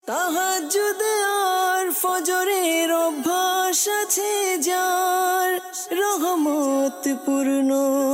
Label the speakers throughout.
Speaker 1: তাহাজ্জুদ আর ফজরের অভ্যাস আছে যার, রহমত পূর্ণ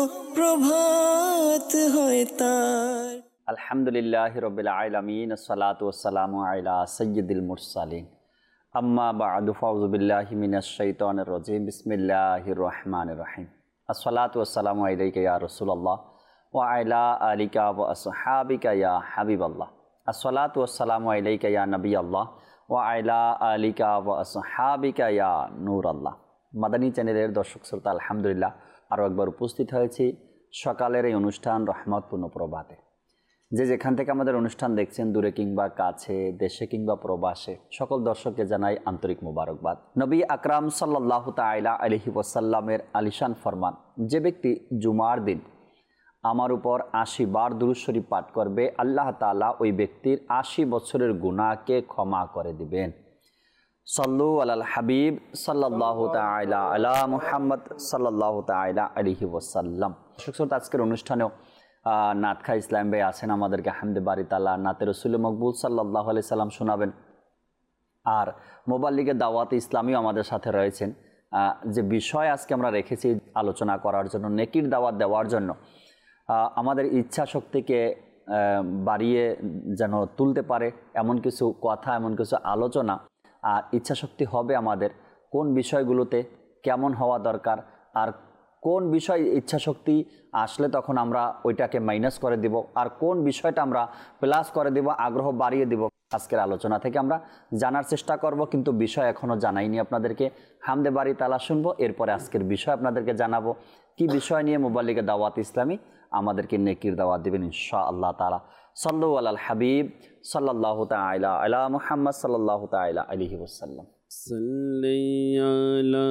Speaker 1: প্রভাত হয় তার।
Speaker 2: আলহামদুলিল্লাহি রাব্বিল আলামিন, আসসালাতু ওয়াসসালামু আলা সাইয়্যিদিল মুরসালিন, আম্মা বা'দু, ফাউযু বিল্লাহি মিনাশ শাইতানির রাজীম, বিসমিল্লাহির রহমানির রহিম। আসসালাতু ওয়াসসালামু আলাইকা ইয়া রাসূলুল্লাহ ওয়া আলা আলিকা ওয়া আসহাবিকা ইয়া হাবিবাল্লাহ। আসসালাতু ওয়াসসালামু আলাইকা ইয়া নবিয়াল্লাহ ওয়া আলা আলিকা ওয়া আসহাবিকা ইয়া নূরাল্লাহ। মাদানী চ্যানেলের দর্শক শ্রোতা, আলহামদুলিল্লাহ আরও একবার উপস্থিত হয়েছি সকালের এই অনুষ্ঠান রহমতপূর্ণ প্রভাতে। যে যেখান থেকে আমাদের অনুষ্ঠান দেখছেন, দূরে কিংবা কাছে, দেশে কিংবা প্রবাসে, সকল দর্শককে জানাই আন্তরিক মোবারকবাদ। নবী আকরাম সাল্লাল্লাহু তাআলা আলাইহি ওয়াসাল্লামের আলিশান ফরমান, যে ব্যক্তি জুমার দিন আমার উপর ৮০ বার দুরূদ শরীফ পাঠ করবে, আল্লাহ তাআলা ওই ব্যক্তির ৮০ বছরের গুনাহকে ক্ষমা করে দিবেন। সল্লু আলাল হাবিব সাল্লাল্লাহু তাআলা আলা মুহাম্মদ সাল্লাল্লাহু তাআলা আলাইহি ওয়াসাল্লাম। আজকের অনুষ্ঠানেও নাতখা ইসলাম ভাই আছেন, আমাদেরকে হামদে বারি তাআলা নাতে রসুল মকবুল সাল্লাল্লাহু আলাইহি সাল্লাম শোনাবেন। আর মোবাল্লিগের দাওয়াতে ইসলামীও আমাদের সাথে রয়েছেন। যে বিষয় আজকে আমরা রেখেছি আলোচনা করার জন্য, নেকির দাওয়াত দেওয়ার জন্য, আমাদের ইচ্ছা শক্তিকে বাড়িয়ে যেন তুলতে পারে এমন কিছু কথা, এমন কিছু আলোচনা। আর ইচ্ছা শক্তি হবে আমাদের কোন বিষয়গুলোতে কেমন হওয়া দরকার, আর কোন বিষয় ইচ্ছা শক্তি আসলে তখন আমরা ওইটাকে মাইনাস করে দিব, আর কোন বিষয়টা আমরা প্লাস করে দিব, আগ্রহ বাড়িয়ে দিব। আজকের আলোচনা থেকে আমরা জানার চেষ্টা করব, কিন্তু বিষয় এখনও জানাইনি আপনাদেরকে। হামদে বারি তাআলা শুনবো, এরপরে আজকের বিষয় আপনাদেরকে জানাবো। কি বিষয় নিয়ে মুবাল্লিগের দাওয়াত ইসলামী আমাদেরকে নেকির দাওয়াত দিবেন ইনশাআল্লাহ তাআলা। সাল্লু আলাল হাবিব সাল্লাল্লাহু তাআলা আলা মুহাম্মদ সাল্লাল্লাহু তাআলা আলাইহি ওয়াসাল্লাম।
Speaker 3: সাল্লি আলা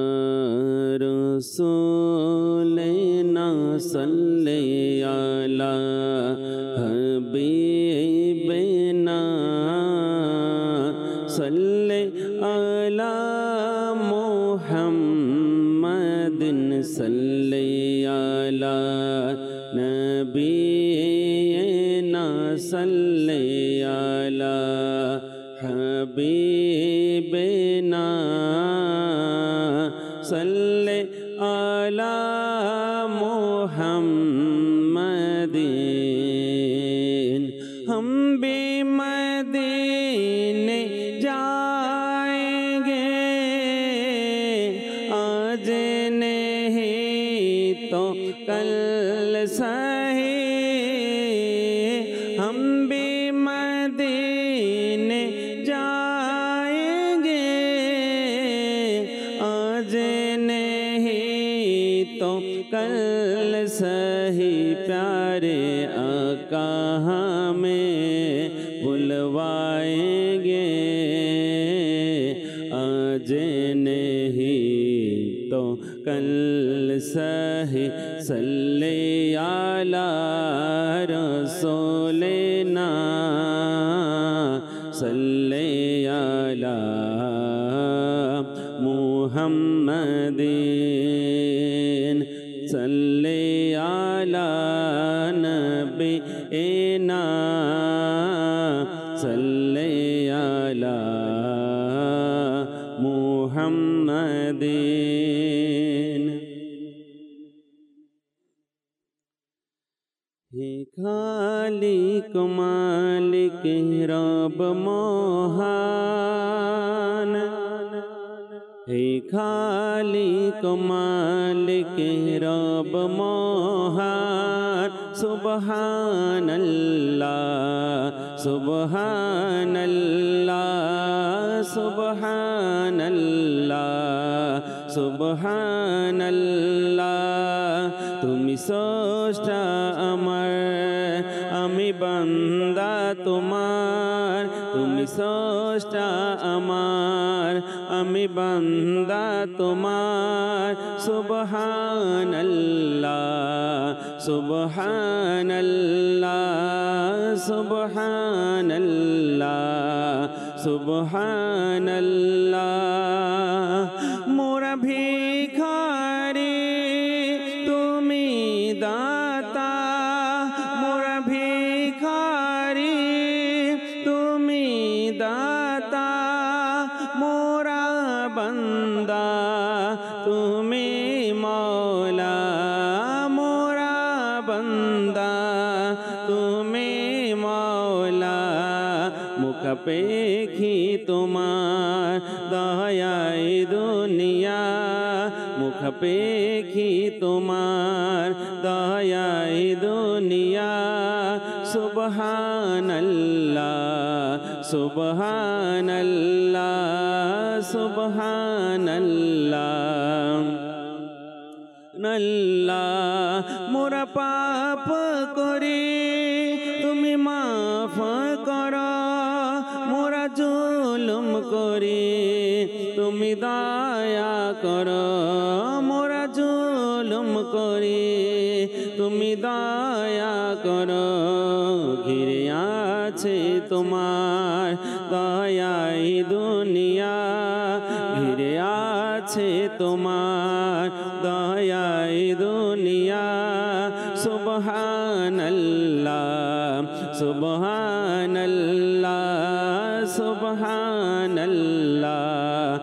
Speaker 3: রাসূলিনা সাল্লি আলা হাবিবিনা সাল্লি আলা মুহাম্মাদিন সাল্লি আলা নবিয়িনা সাল্লি আলা হাবিবিনা সাল্লি আলা মুহাম্মাদিন। हम भी मदीने जाएंगे, आज नहीं तो कल सही। हम भी मदीने जाएंगे, आज नहीं तो कल सही। प्यारे आका हमें बुलवाएंगे, आज नहीं तो कल सही। सल्ले आला रसूलिना सल्ले आला मुहम्मदिन सल्ले आला नबीना सल्ले आला मुहम्मदिन। हे खालिक मालिक रब मोहान, हे खालिक मालिक रब मोहान। सुबहानल्लाह सुबहानल्लाह सुबहानल्लाह सुबहानल्लाह। তুমি স্রষ্টা আমার, আমি বান্দা তোমার। তুমি স্রষ্টা আমার, আমি বান্দা তোমার। সুবহানাল্লাহ সুবহানাল্লাহ সুবহানাল্লাহ সুবহানাল্লাহ। মোরা ভিখারি তুমি দাতা, মোরা ভিখারি তুমি দাতা। দাতা মোরা বান্দা তুমি মৌলা মোরা বান্দা তুমি মৌলা মুখ পেখি তোমার দয়াই দুনিয়া মুখ পেখি তোমার দয়াই দুনিয়া সুবহানাল্লাহ সুবহানাল্লাহ সুবহানাল্লাহ আল্লাহ মোরা পাপ করি তুমি মাফ করো মোরা জুলুম করি তুমি দয়া করো মোরা জুলুম করি তুমি দয়া করো ঘিরে আছে তোমার দয়াই দুনিয়া ঘিরে আছে তোমার দয়াই দুনিয়া সুবহানাল্লাহ সুবহানাল্লাহ সুবহানাল্লাহ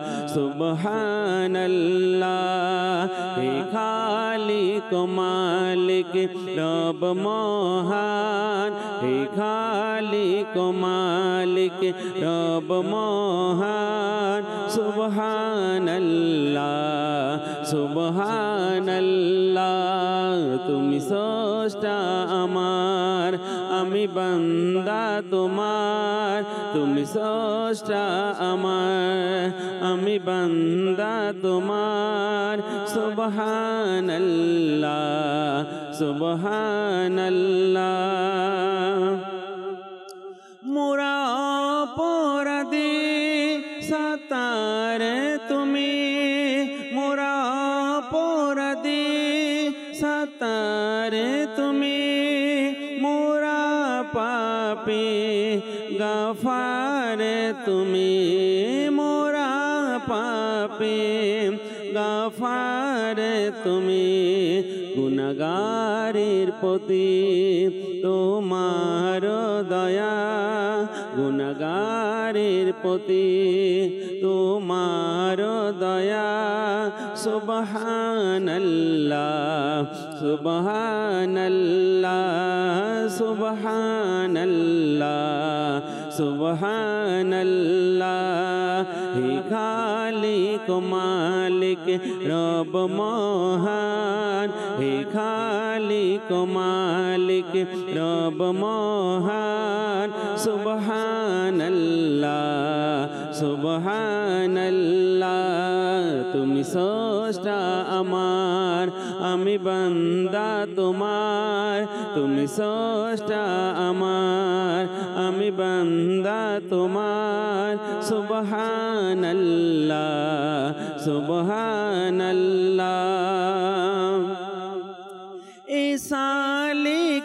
Speaker 3: সুবহানাল্লাহ হে খালিক মালিক রব মহান হে খালিক মালিক রব মহান সুবহানাল্লাহ সুবহানাল্লাহ তুমি স্রষ্টা আমার আমি বান্দা তোমার তুমি স্রষ্টা আমার আমি বান্দা তোমার সুবহানাল্লাহ সুবহানাল্লাহ মোরা অপরাধী সাতার তুমি মোরা অপরাধী সাতার তুমি মোরা পাপী গাফার তুমি মোরা পাপী গাফার তুমি গুনাহগারের প্রতি তোমার দয়া গুনাহগারের প্রতি তোমার দয়া সুবহানাল্লাহ সুবহানাল্লাহ সুবহানাল্লাহ সুবহানাল্লাহ হে খালিক মালিক রব মহান হে খালিক মালিক রব মহান সুবহানাল্লাহ সুবহানাল্লাহ তুমি স্রষ্টা আমার আমি বান্দা তোমার তুমি স্রষ্টা আমার আমি বান্দা তোমার সুবহানাল্লাহ সুবহানাল্লাহ এই সালিক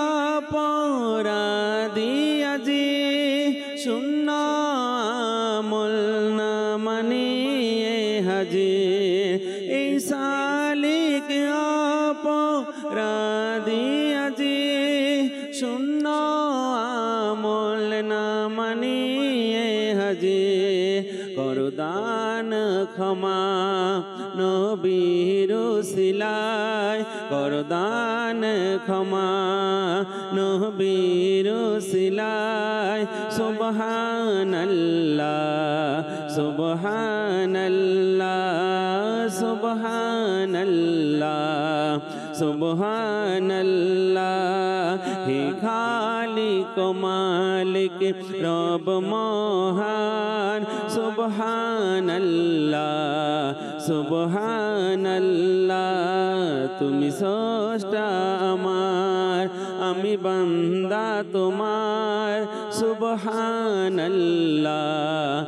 Speaker 3: অপরাধী আজি শূন্য আমল না মানিয়ে হাজির এই সালিক অপরাধী আজি শূন্য আমল না মানিয়ে হাজির করদান ক্ষমা নবীর উসিলায় করদান ক্ষমা নবীর উসিলায় সুবহানাল্লাহ সুবহানাল্লাহ সুবহানাল্লাহ সুবহানাল্লাহ হে খালিক মালিক রব মহান সুবহানাল্লাহ সুবহানাল্লাহ তুমি স্রষ্টা আমার আমি বান্দা তোমার সুবহানাল্লাহ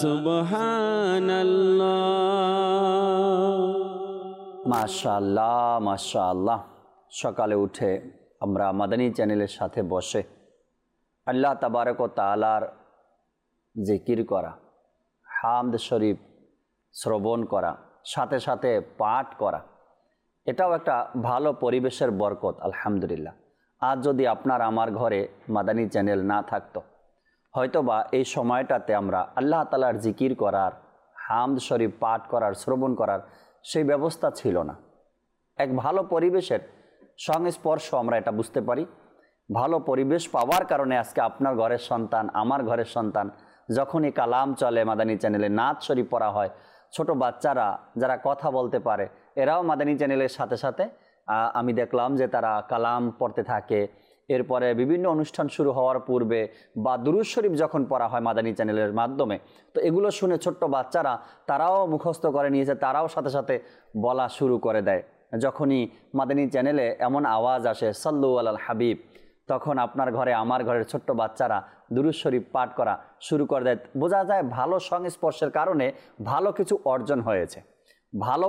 Speaker 3: সুবহানাল্লাহ
Speaker 2: মাশাআল্লাহ মাশাআল্লাহ সকালে উঠে আমরা মাদানী চ্যানেলের সাথে বসে আল্লাহ তাবারক ও তাআলার জিকির করা হামদ শরীফ শ্রবণ করা সাথে সাথে পাঠ করা এটাও একটা ভালো পরিবেশের বরকত আলহামদুলিল্লাহ। আজ যদি আপনার আমার ঘরে মাদানী চ্যানেল না থাকতো হয়তোবা এই সময়টাতে আমরা আল্লাহ তাআলার জিকির করার, হামদ শরীফ পাঠ করার, শ্রবণ করার সেই ব্যবস্থা ছিল না। এক ভালো পরিবেশের সংস্পর্শ আমরা এটা বুঝতে পারি। ভালো পরিবেশ পাওয়ার কারণে আজকে আপনার ঘরের সন্তান, আমার ঘরের সন্তান, যখনই কালাম চলে মাদানী চ্যানেলে, নাত শরীফ পড়া হয়, ছোট বাচ্চারা যারা কথা বলতে পারে এরাও মাদানী চ্যানেলের সাথে সাথে আমি দেখলাম যে তারা কালাম পড়তে থাকে। এরপরে বিভিন্ন অনুষ্ঠান শুরু হওয়ার পূর্বে বা দুরূদ শরীফ যখন পড়া হয় মাদানী চ্যানেলের মাধ্যমে, তো এগুলো শুনে ছোট্ট বাচ্চারা তারাও মুখস্থ করে নিয়েছে, তারাও সাথে সাথে বলা শুরু করে দেয়। যখনই মাদানী চ্যানেলে এমন আওয়াজ আসে সাল্লু আলাল হাবিব, তখন আপনার ঘরে, আমার ঘরের ছোট্ট বাচ্চারা দুরূদ শরীফ পাঠ করা শুরু করে দেয়। বোঝা যায় ভালো সংস্পর্শের কারণে ভালো কিছু অর্জন হয়েছে, ভালো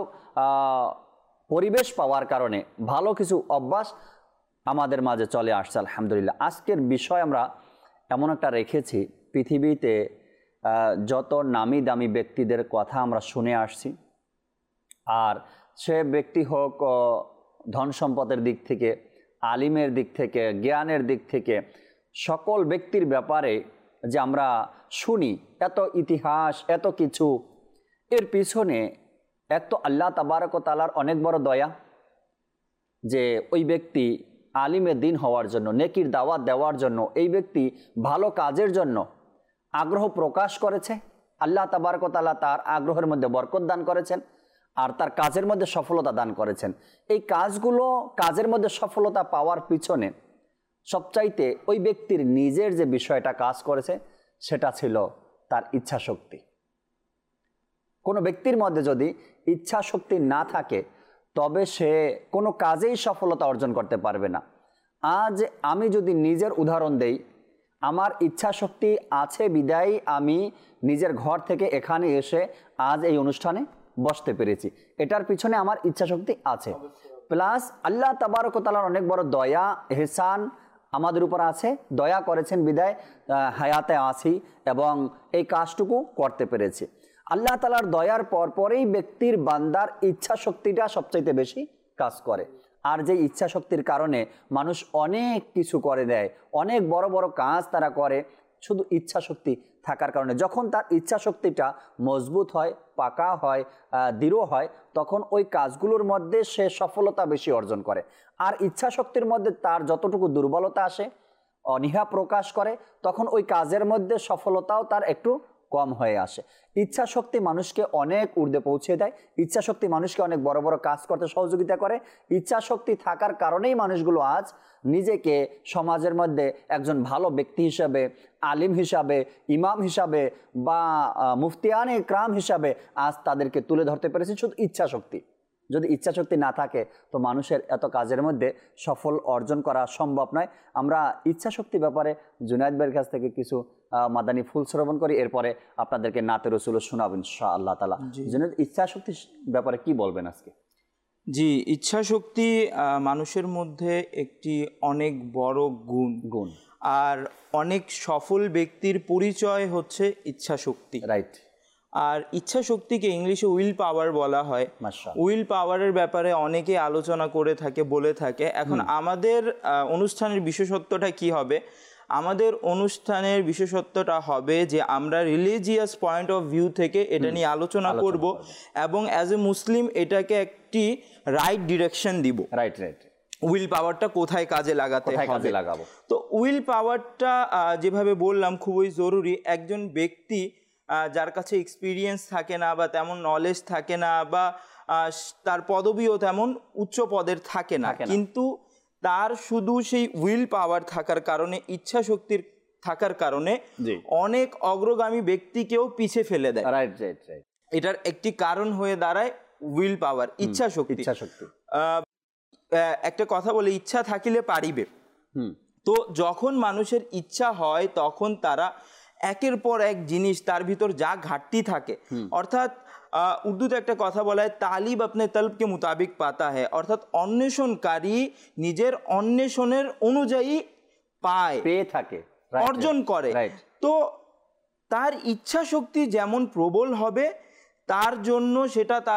Speaker 2: পরিবেশ পাওয়ার কারণে ভালো কিছু অভ্যাস আমাদের মাঝে চলে আসছে আলহামদুলিল্লাহ। আজকের বিষয় আমরা এমন একটা রেখেছি, পৃথিবীতে যত নামি দামি ব্যক্তিদের কথা আমরা শুনে আসছি, আর সে ব্যক্তি হোক ধন সম্পদের দিক থেকে, আলিমের দিক থেকে, জ্ঞানের দিক থেকে, সকল ব্যক্তির ব্যাপারে যে আমরা শুনি এত ইতিহাস, এত কিছু, এর পিছনে এক তো আল্লাহ তাবারক ওয়া তাআলার অনেক বড় দয়া যে ওই ব্যক্তি আলিমের দিন হওয়ার জন্য, নেকির দাওয়াত দেওয়ার জন্য, এই ব্যক্তি ভালো কাজের জন্য আগ্রহ প্রকাশ করেছে। আল্লাহ তাবারক ওয়া তাআলা তার আগ্রহের মধ্যে বরকত দান করেছেন আর তার কাজের মধ্যে সফলতা দান করেছেন। এই কাজের মধ্যে সফলতা পাওয়ার পিছনে সবচাইতে ওই ব্যক্তির নিজের যে বিষয়টা কাজ করেছে সেটা ছিল তার ইচ্ছা শক্তি। কোনো ব্যক্তির মধ্যে যদি ইচ্ছা শক্তি না থাকে তবে সে কোনো কাজেই সফলতা অর্জন করতে পারবে না। আজ আমি যদি নিজের উদাহরণ দেই, আমার ইচ্ছা শক্তি আছে বিদায় আমি নিজের ঘর থেকে এখানে এসে আজ এই অনুষ্ঠানে বসতে পেরেছি, এটার পিছনে আমার ইচ্ছা শক্তি আছে। প্লাস আল্লাহ তাবারক ওয়া তাআলার অনেক বড় দয়া, এহসান আমাদের উপর আছে, দয়া করেছেন বিদায় হায়াতে আছি এবং এই কাজটুকু করতে পেরেছি। আল্লাহ তাআলার দয়ার পরেই ব্যক্তির বান্দার ইচ্ছা শক্তিটা সবচাইতে বেশি কাজ করে। আর যে ইচ্ছা শক্তির কারণে মানুষ অনেক কিছু করে দেয়, অনেক বড় বড় কাজ তারা করে শুধু ইচ্ছা শক্তি থাকার কারণে। যখন তার ইচ্ছা শক্তিটা মজবুত হয়, পাকা হয়, দৃঢ় হয়, তখন ওই কাজগুলোর মধ্যে সে সফলতা বেশি অর্জন করে। আর ইচ্ছা শক্তির মধ্যে তার যতটুকু দুর্বলতা আসে, অনীহা প্রকাশ করে, তখন ওই কাজের মধ্যে সফলতাও তার একটু কম হয়ে আসে। ইচ্ছা শক্তি মানুষকে অনেক ঊর্ধ্বে পৌঁছে দেয়, ইচ্ছা শক্তি মানুষকে অনেক বড় বড় কাজ করতে সহযোগিতা করে। ইচ্ছা শক্তি থাকার কারণেই মানুষগুলো আজ নিজেকে সমাজের মধ্যে একজন ভালো ব্যক্তি হিসাবে, আলিম হিসাবে, ইমাম হিসাবে বা মুফতিয়ানে ইকরাম হিসাবে আজ তাদেরকে তুলে ধরতে পেরেছে শুধু ইচ্ছা শক্তি। যদি ইচ্ছা শক্তি না থাকে তো মানুষের এত কাজের মধ্যে সফল অর্জন করা সম্ভব নয়। আমরা ইচ্ছা শক্তি ব্যাপারে জুনায়েদ ভাইয়ের কাছ থেকে কিছু মাদানী ফুল শ্রবণ করি, এরপরে আপনাদেরকে নাতে রসুল শোনাবেন ইনশাআল্লাহ তাআলা। জুনায়েদ, ইচ্ছা শক্তি ব্যাপারে কি বলবেন আজকে?
Speaker 4: জি, ইচ্ছা শক্তি মানুষের মধ্যে একটি অনেক বড় গুণ, আর অনেক সফল ব্যক্তির পরিচয় হচ্ছে ইচ্ছা শক্তি।
Speaker 2: রাইট।
Speaker 4: আর ইচ্ছা শক্তিকে ইংলিশে উইল পাওয়ার বলা হয়। উইল পাওয়ারের ব্যাপারে অনেকে আলোচনা করে থাকে, বলে থাকে। এখন আমাদের অনুষ্ঠানের বিশেষত্বটা কি হবে? আমাদের অনুষ্ঠানের বিশেষত্বটা হবে যে আমরা রিলিজিয়াস পয়েন্ট অফ ভিউ থেকে এটা নিয়ে আলোচনা করব এবং অ্যাজ এ মুসলিম এটাকে একটি রাইট ডিরেকশন দিব।
Speaker 2: Right right.
Speaker 4: উইল পাওয়ারটা কোথায় কাজে লাগাতে হবে, তো উইল পাওয়ারটা যেভাবে বললাম খুবই জরুরি। একজন ব্যক্তি যার কাছে এক্সপিরিয়েন্স থাকে না বা তেমন নলেজ থাকে না বা তার পদবিও তেমন উচ্চ পদের থাকে না, কিন্তু তার শুধু সেই উইল পাওয়ার থাকার কারণে, ইচ্ছা শক্তির থাকার কারণে অনেক অগ্রগামী ব্যক্তিকেও পিছে ফেলে দেয়।
Speaker 2: Right right right.
Speaker 4: এটার একটি কারণ হয়ে দাঁড়ায় উইল পাওয়ার, ইচ্ছা শক্তি। একটা কথা বলে, ইচ্ছা থাকিলে পারিবে। তো যখন মানুষের ইচ্ছা হয় তখন তারা একের পর এক জিনিস তার ভিতর যা ঘাটতি থাকে, অর্থাৎ উর্দুতে একটা কথা বলা হয় তালিব আপনি তলবকে মুতাবিক পাতা হয়, অর্থাৎ অন্বেষণকারী নিজের অন্বেষণের অনুযায়ী পেয়ে থাকে, অর্জন করে। তো তার ইচ্ছা শক্তি যেমন প্রবল হবে তার জন্য সেটা তার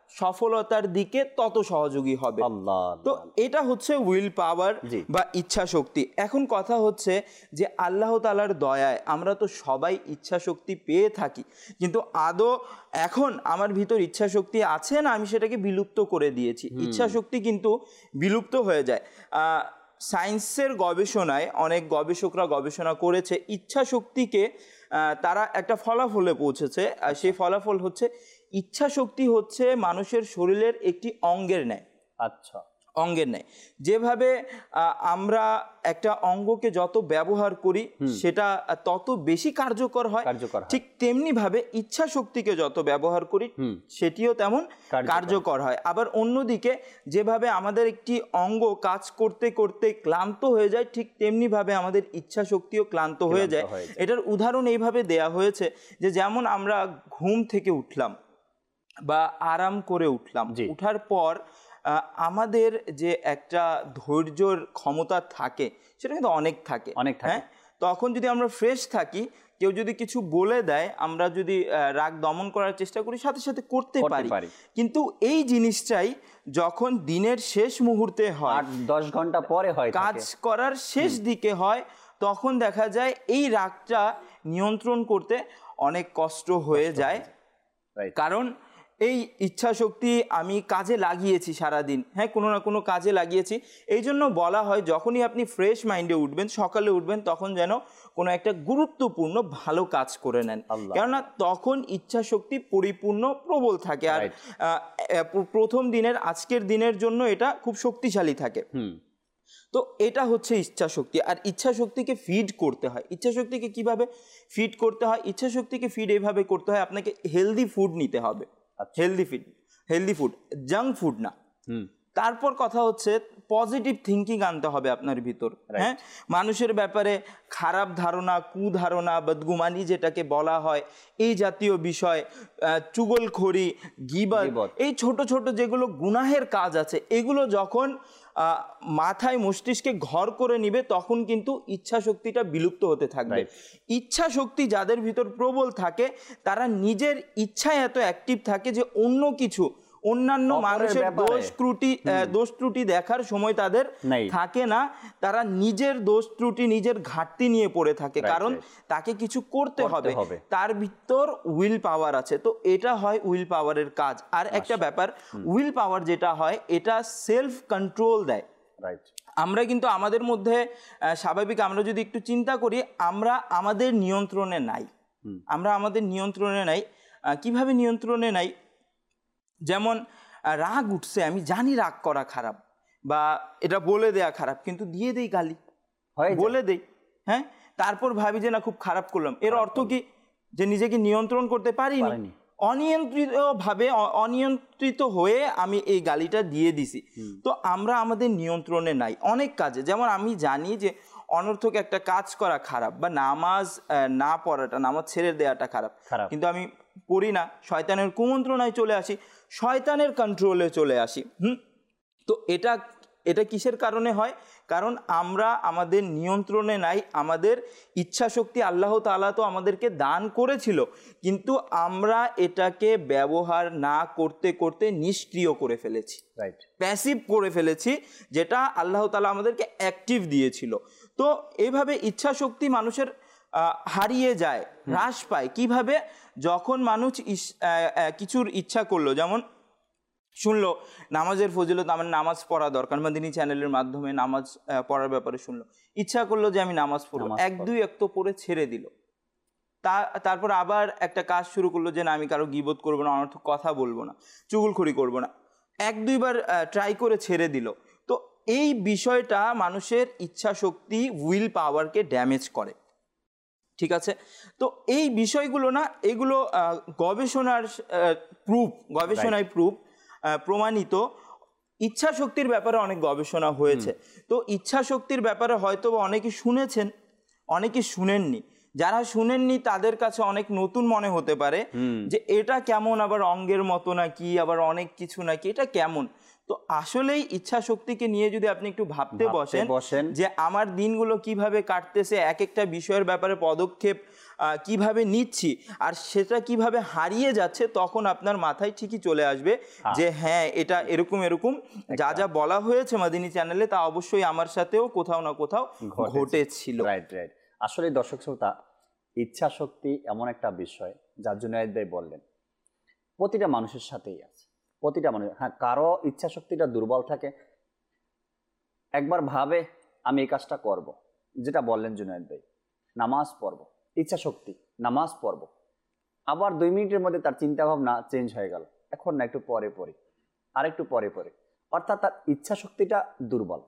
Speaker 4: সফলতার দিকে তত সহযোগী হবে।
Speaker 2: আল্লাহ।
Speaker 4: তো এটা হচ্ছে উইল পাওয়ার বা ইচ্ছা শক্তি। এখন কথা হচ্ছে যে আল্লাহ তাআলার দয়ায় আমরা তো সবাই ইচ্ছা শক্তি পেয়ে থাকি, কিন্তু আদৌ এখন আমার ভিতর ইচ্ছা শক্তি আছে না আমি সেটাকে বিলুপ্ত করে দিয়েছি? ইচ্ছা শক্তি কিন্তু বিলুপ্ত হয়ে যায়। সায়েন্সের গবেষণায় অনেক গবেষকরা গবেষণা করেছে, ইচ্ছা শক্তিকে তারা একটা ফলাফলে পৌঁছেছে। আর সেই ফলাফল হচ্ছে ইচ্ছা শক্তি হচ্ছে মানুষের শরীরের একটি অঙ্গের ন্যায়।
Speaker 2: আচ্ছা,
Speaker 4: অঙ্গের ন্যায়। যেভাবে আমরা একটা অঙ্গকে যত ব্যবহার করি সেটা তত বেশি কার্যকর হয়, ঠিক তেমনি ভাবে ইচ্ছা শক্তিকে যত ব্যবহার করি সেটিও তেমন কার্যকর হয়। আবার অন্যদিকে যেভাবে আমাদের একটি অঙ্গ কাজ করতে করতে ক্লান্ত হয়ে যায়, ঠিক তেমনি ভাবে আমাদের ইচ্ছা শক্তিও ক্লান্ত হয়ে যায়। এটার উদাহরণ এইভাবে দেয়া হয়েছে যে যেমন আমরা ঘুম থেকে উঠলাম বা আরাম করে উঠলাম, উঠার পর আমাদের যে একটা ধৈর্যর ক্ষমতা থাকে সেটা কিন্তু অনেক থাকে। হ্যাঁ, তখন যদি আমরা ফ্রেশ থাকি, কেউ যদি কিছু বলে দেয়, আমরা যদি রাগ দমন করার চেষ্টা করি সাথে সাথে করতে পারি। কিন্তু এই জিনিসটাই যখন দিনের শেষ মুহূর্তে হয়,
Speaker 2: 10 ঘন্টা পরে হয়,
Speaker 4: কাজ করার শেষ দিকে হয়, তখন দেখা যায় এই রাগটা নিয়ন্ত্রণ করতে অনেক কষ্ট হয়ে যায়। কারণ এই ইচ্ছা শক্তি আমি কাজে লাগিয়েছি সারাদিন, হ্যাঁ, কোনো না কোনো কাজে লাগিয়েছি। এই জন্য বলা হয় যখনই আপনি ফ্রেশ মাইন্ডে উঠবেন, সকালে উঠবেন, তখন যেন কোনো একটা গুরুত্বপূর্ণ ভালো কাজ করে নেন, কেননা তখন ইচ্ছা শক্তি পরিপূর্ণ প্রবল থাকে। আর প্রথম দিনের আজকের দিনের জন্য এটা খুব শক্তিশালী থাকে। তো এটা হচ্ছে ইচ্ছা শক্তি। আর ইচ্ছা শক্তিকে ফিড করতে হয়। ইচ্ছা শক্তিকে কিভাবে ফিড করতে হয়? ইচ্ছা শক্তিকে ফিড এইভাবে করতে হয়, আপনাকে হেলদি ফুড নিতে হবে। হেলদি ফুড, জাঙ্ক ফুড না। তারপর কথা হচ্ছে পজিটিভ থিঙ্কিং আনতে হবে আপনার ভিতর। হ্যাঁ, মানুষের ব্যাপারে খারাপ ধারণা, কুধারণা, বদগুমানি যেটাকে বলা হয়, এই জাতীয় বিষয়, চুগলখড়ি, গীবত, এই ছোট ছোট যেগুলো গুনাহের কাজ আছে, এগুলো যখন মাথায় মস্তিষ্কে ঘর করে নিবে, তখন কিন্তু ইচ্ছা শক্তিটা বিলুপ্ত হতে থাকবে। ইচ্ছা শক্তি যাদের ভিতর প্রবল থাকে, তারা নিজের ইচ্ছায় এত অ্যাক্টিভ থাকে যে অন্য কিছু, অন্যান্য মানুষের দোষ ত্রুটি দেখার সময় তাদের থাকে না। তারা নিজের দোষ ত্রুটি, নিজের ঘাটতি নিয়ে পড়ে থাকে, কারণ তাকে কিছু করতে হবে, তার ভিতর উইল পাওয়ার আছে। তো এটা হয় উইল পাওয়ারের কাজ। আর একটা ব্যাপার, উইল পাওয়ার যেটা হয়, এটা সেলফ কন্ট্রোল দেয়। আমরা কিন্তু আমাদের মধ্যে স্বাভাবিক, আমরা যদি একটু চিন্তা করি, আমরা আমাদের নিয়ন্ত্রণে নাই। আমরা আমাদের নিয়ন্ত্রণে নাই। কিভাবে নিয়ন্ত্রণে নাই? যেমন রাগ উঠছে, আমি জানি রাগ করা খারাপ বা এটা বলে দেয়া খারাপ, কিন্তু দিয়ে দেই গালি, বলে দেই। হ্যাঁ, তারপর ভাবি যে না খুব খারাপ করলাম। এর অর্থ কি? যে নিজেকে নিয়ন্ত্রণ করতে পারিনি, অনিয়ন্ত্রিত হয়ে আমি এই গালিটা দিয়ে দিছি। তো আমরা আমাদের নিয়ন্ত্রণে নাই অনেক কাজে। যেমন আমি জানি যে অনর্থক একটা কাজ করা খারাপ, বা নামাজ না পড়াটা, নামাজ ছেড়ে দেওয়াটা খারাপ, কিন্তু আমি পড়ি না, শয়তানের কুমন্ত্রণায় চলে আসি, শয়তানের কন্ট্রোলে চলে আসি। তো এটা কিসের কারণে হয়? কারণ আমরা আমাদের নিয়ন্ত্রণে নাই। আমাদের ইচ্ছা শক্তি আল্লাহ তাআলা তো আমাদেরকে দান করেছিল, কিন্তু আমরা এটাকে ব্যবহার না করতে করতে নিষ্ক্রিয় করে ফেলেছি, প্যাসিভ করে ফেলেছি, যেটা আল্লাহ তাআলা আমাদেরকে অ্যাক্টিভ দিয়েছিল। তো এইভাবে ইচ্ছা শক্তি মানুষের হারিয়ে যায়, হ্রাস পায়। কিভাবে? যখন মানুষ কিছুর ইচ্ছা করলো, যেমন শুনলো নামাজের ফজিলত, আমার নামাজ পড়া দরকার, মাদিনী চ্যানেলের মাধ্যমে নামাজ পড়ার ব্যাপারে শুনলো, ইচ্ছা করলো যে আমি নামাজ পড়বো, 1-2 ওয়াক্ত পড়ে ছেড়ে দিল। তারপর আবার একটা কাজ শুরু করলো যে না আমি কারো গীবত করবো না, অনর্থক কথা বলবো না, চুগলখড়ি করবো না, 1-2 বার ট্রাই করে ছেড়ে দিল। তো এই বিষয়টা মানুষের ইচ্ছা শক্তি, উইল পাওয়ারকে ড্যামেজ করে। ঠিক আছে, তো এই বিষয়গুলো না, এগুলো গবেষণায় প্রমাণিত। ইচ্ছা শক্তির ব্যাপারে অনেক গবেষণা হয়েছে। তো ইচ্ছা শক্তির ব্যাপারে হয়তো অনেকে শুনেছেন, অনেকে শুনেননি। যারা শুনেননি তাদের কাছে অনেক নতুন মনে হতে পারে যে এটা কেমন, আবার অঙ্গের মতো নাকি, আবার অনেক কিছু নাকি, এটা কেমন। তো আসলেই ইচ্ছা শক্তিকে নিয়ে যদি আপনি একটু ভাবতে বসেন যে আমার দিনগুলো কিভাবে কাটতেছে, এক একটা বিষয়ের ব্যাপারে পদক্ষেপ কিভাবে নিচ্ছি আর সেটা কিভাবে হারিয়ে যাচ্ছে, তখন আপনার মাথায় ঠিকই চলে আসবে যে হ্যাঁ এটা এরকম এরকম যা যা বলা হয়েছে মাদিনী চ্যানেলে তা অবশ্যই আমার সাথেও কোথাও না কোথাও ঘটেছিল।
Speaker 2: Right right. আসলে দর্শক শ্রোতা, ইচ্ছা শক্তি এমন একটা বিষয় যা জুনায়েদ ভাই বললেন প্রতিটা মানুষের সাথেই আছে, প্রতিটা মানুষ। হ্যাঁ, কারো ইচ্ছা শক্তিটা দুর্বল থাকে, একবার ভাবে আমি এই কাজটা করব, যেটা বললেন জুনায়েদ ভাই, নামাজ পড়ব, ইচ্ছা শক্তি নামাজ পড়ব, আবার 2 মিনিটের মধ্যে তার চিন্তা ভাবনা চেঞ্জ হয়ে গেল, এখন না একটু পরে পরে, আর একটু পরে পরে, অর্থাৎ তার ইচ্ছা শক্তিটা দুর্বল,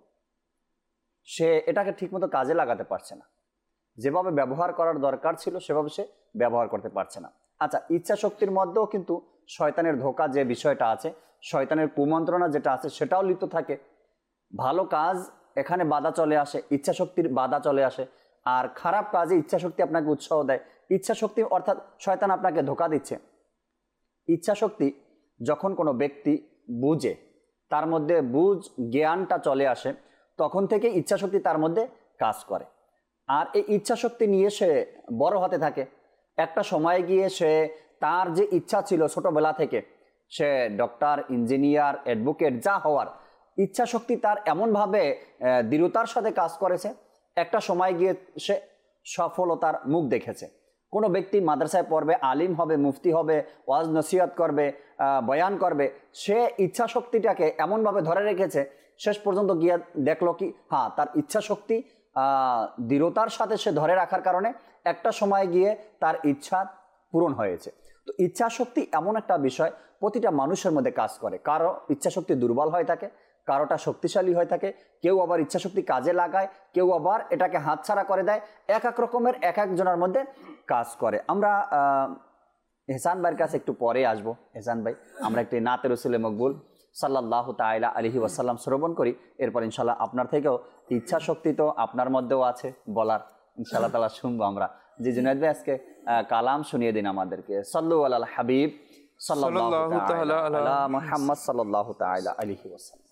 Speaker 2: সে এটাকে ঠিকমতো কাজে লাগাতে পারছে না, যেভাবে ব্যবহার করার দরকার ছিল সেভাবে সে ব্যবহার করতে পারছে না। আচ্ছা, ইচ্ছা শক্তির মধ্যেও কিন্তু শয়তানের ধোঁকা যে বিষয়টা আছে, শয়তানের কুমন্ত্রণা যেটা আছে সেটাও লিপ্ত থাকে। ভালো কাজ এখানে বাধা চলে আসে, ইচ্ছা শক্তির বাধা চলে আসে, আর খারাপ কাজে ইচ্ছা শক্তি আপনাকে উৎসাহ দেয়। ইচ্ছা শক্তি অর্থাৎ শয়তান আপনাকে ধোঁকা দিচ্ছে। ইচ্ছা শক্তি যখন কোনো ব্যক্তি বুঝে, তার মধ্যে জ্ঞানটা চলে আসে, তখন থেকে ইচ্ছা শক্তি তার মধ্যে কাজ করে। আর এই ইচ্ছা শক্তি নিয়ে সে বড় হতে থাকে। একটা সময় গিয়ে সে তার যে ইচ্ছা ছিল ছোটবেলা থেকে, সে ডক্টর, ইঞ্জিনিয়ার, অ্যাডভোকেট যা হওয়ার, ইচ্ছা শক্তি তার এমনভাবে দৃঢ়তার সাথে কাজ করেছে, একটা সময় গিয়ে সে সফলতার মুখ দেখেছে। কোনো ব্যক্তি মাদ্রাসায় পড়বে, আলিম হবে, মুফতি হবে, ওয়াজ নসিহত করবে, বয়ান করবে, সে ইচ্ছা শক্তিটাকে এমনভাবে ধরে রেখেছে, শেষ পর্যন্ত গিয়ে দেখলো কি হ্যাঁ তার ইচ্ছা শক্তি দৃঢ়তার সাথে সে ধরে রাখার কারণে একটা সময় গিয়ে তার ইচ্ছা পূরণ হয়েছে। তো ইচ্ছা শক্তি এমন একটা বিষয় প্রতিটা মানুষের মধ্যে কাজ করে। কারো ইচ্ছা শক্তি দুর্বল হয়ে থাকে, কারোটা শক্তিশালী হয়ে থাকে, কেউ আবার ইচ্ছা শক্তি কাজে লাগায়, কেউ আবার এটাকে হাতছাড়া করে দেয়। এক এক রকমের এক একজনের মধ্যে কাজ করে। আমরা এহসান ভাইয়ের কাছে একটু পরে আসবো। এহসান ভাই, আমরা একটি নাতে রসুলে মকবুল সাল্লাল্লাহু তাআলা আলাইহি ওয়াসাল্লাম শ্রবণ করি, এরপর ইনশাল্লাহ আপনার থেকেও ইচ্ছা শক্তি তো আপনার মধ্যেও আছে বলার, ইনশাআল্লাহ তাআলা শুনবো আমরা। যে জুনায়েদ ভাই আজকে কালাম শুনিয়ে দিন আমাদেরকে। সাল্লু আলাল হাবিব সাল্লাল্লাহু তাআলা আলা মুহাম্মদ সাল্লাল্লাহু তাআলা আলাইহি ওয়াসাল্লাম।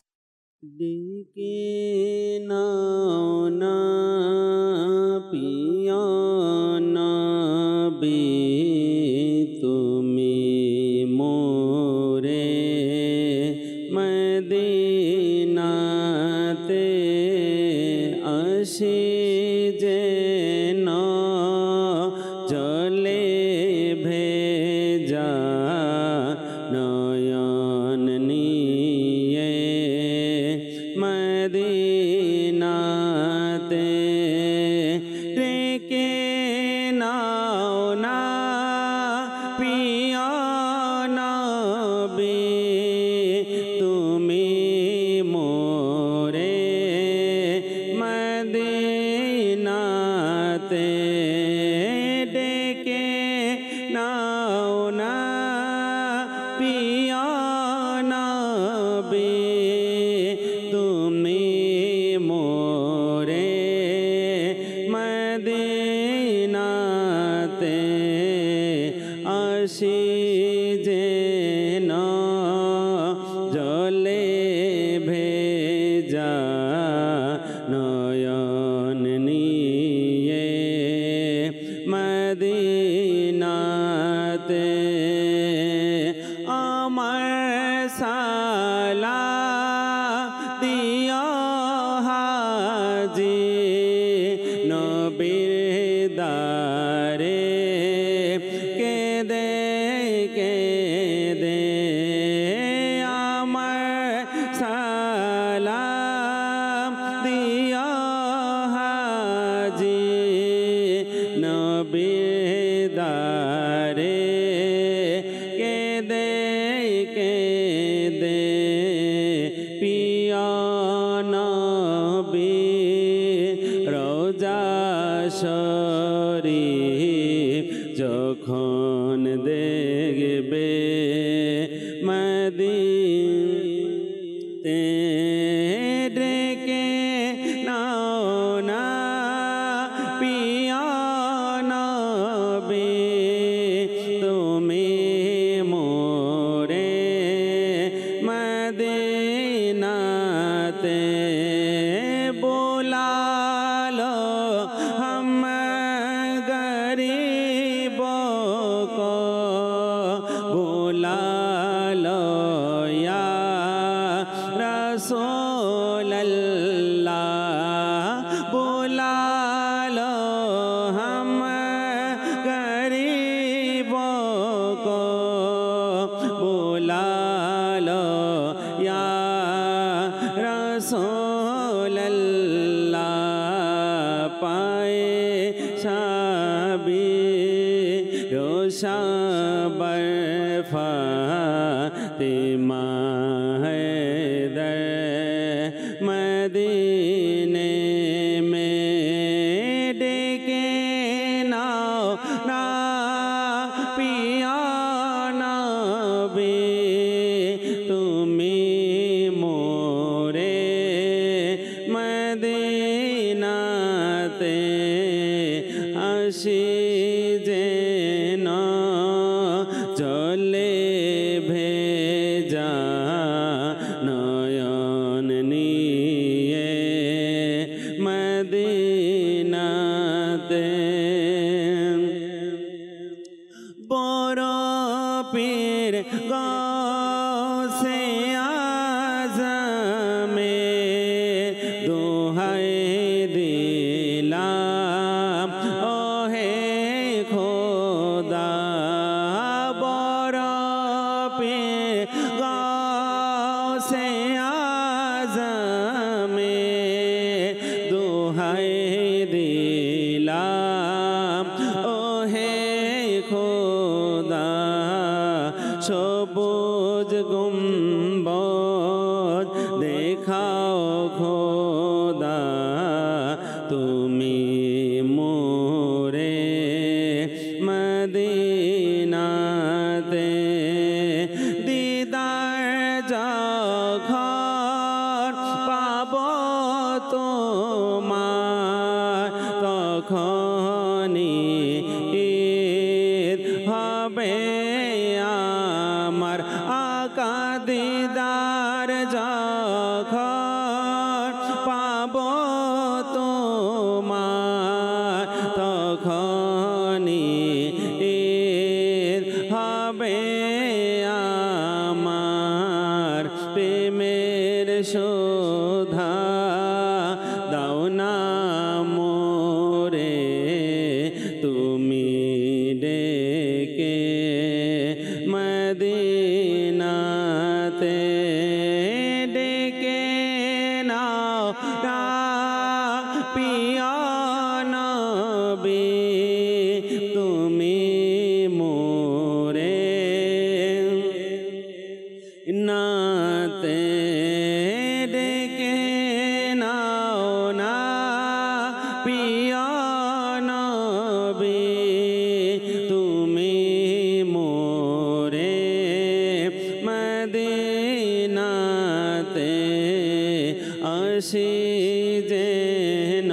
Speaker 3: ডেকে নাও না পিয়া নবী, তুমি মোরে মদিনাতে আসি যেন জলে ভেজা নয়ন নিয়ে মদিনাতে রেখে নাও না প্রিয় নবী, তুমি মোরে মদিনাতে ডেকে নাও না প্রিয় নবী, তুমি মোরে মদিনাতে আসি যেন জলে ভেজা নয়ন নিয়ে মদিনাতে আমার সালা দিও হাজি নবীর দারে কেঁদে কেঁদে আমার সালাম দিও হাজি নবীর দারে কেঁদে কেঁদে প্রিয় নবী রোজা শরীফ যখন দেখবে মদিনাতে ডেকে নাও না প্রিয় নবী, তুমি মোরে মদিনাতে को बुला लो या रसूल अल्लाह पाए शाबी रोशा बर्फा तिमा हैदर मदीने में डेके नाओ ना पिया नबी तुमी मोरे मदीनाते आशी जेन जले भेजा नयन निये मदीनाते बरफेर गौसे आज़मे दोहाई दिलाम ओहे खोदा बरफेर गौसे आज़मे दोहाई दिलाम ओहे खोदा সবুজ গুম্বদ দেখাও খোদা তুমি মোরে মদিনাতে দিদার যখন পাব তোমার তখনই ঈদ হবে আমার আকা দিদার যখন পাব তোমার তখনই ঈদ হবে আমার প্রেমের শোধা দাও না মোরে তুমি ডেকে মদিনাতে ডেকে নাও না পিয়া নবী তুমি মোরে নাতে ডেকে নাও না পিয়া নবী তুমি মোরে মদিনাতে আসি যেন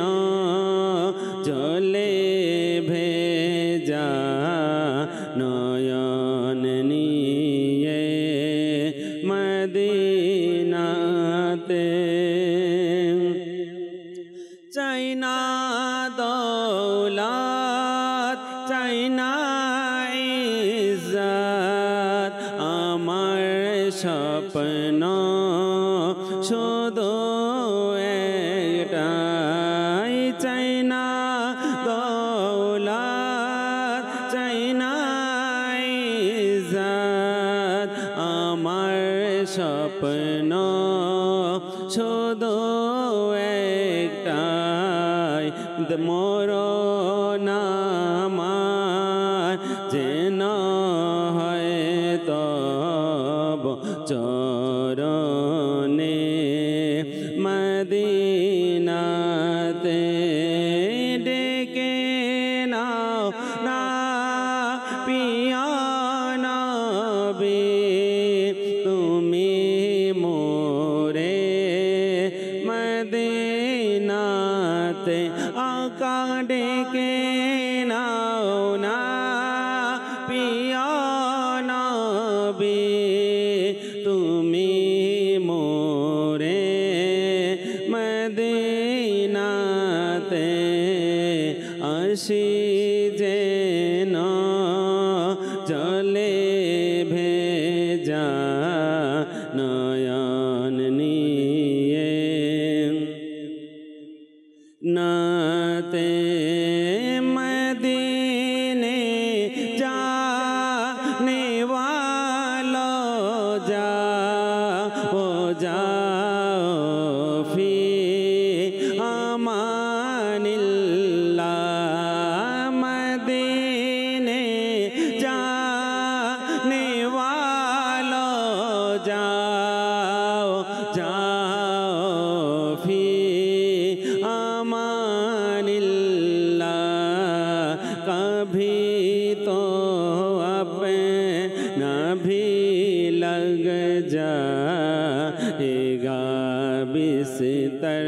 Speaker 3: জলে ভেজা নয়ন নিয়ে মদিনাতে চাই না দৌলত চাই না ইজ্জত আমার স্বপ্ন শুধু একটাই চাই না দৌলত চাই না ইজ্জত আমার স্বপ্ন শুধু একটাই মরণ আমার যেন হয় তব চরণে মদিনাতে ডেকে নাও না পিয়া নবী তুমি মোরে মদিনাতে আকা ডেকে নাও না পিয়া নবী তুমি মোরে মদিনাতে আসি যেন জলে ভেজা নয়ন নিয়ে নাতে মদিনে जाएगा बिस्तर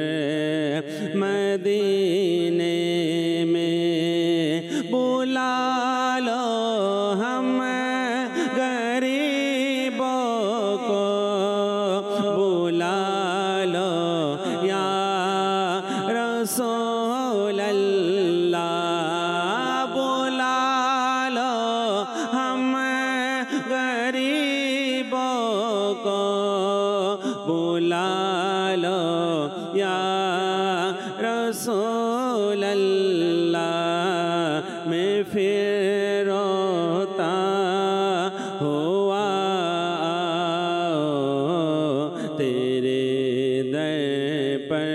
Speaker 3: मदीने में बुला लो हम गरीबों को बुला लो या रसूल अल्लाह बुला लो हम गरीबों को बुला लो या रसूल अल्लाह मैं फिर रोता हुआ तेरे दर पर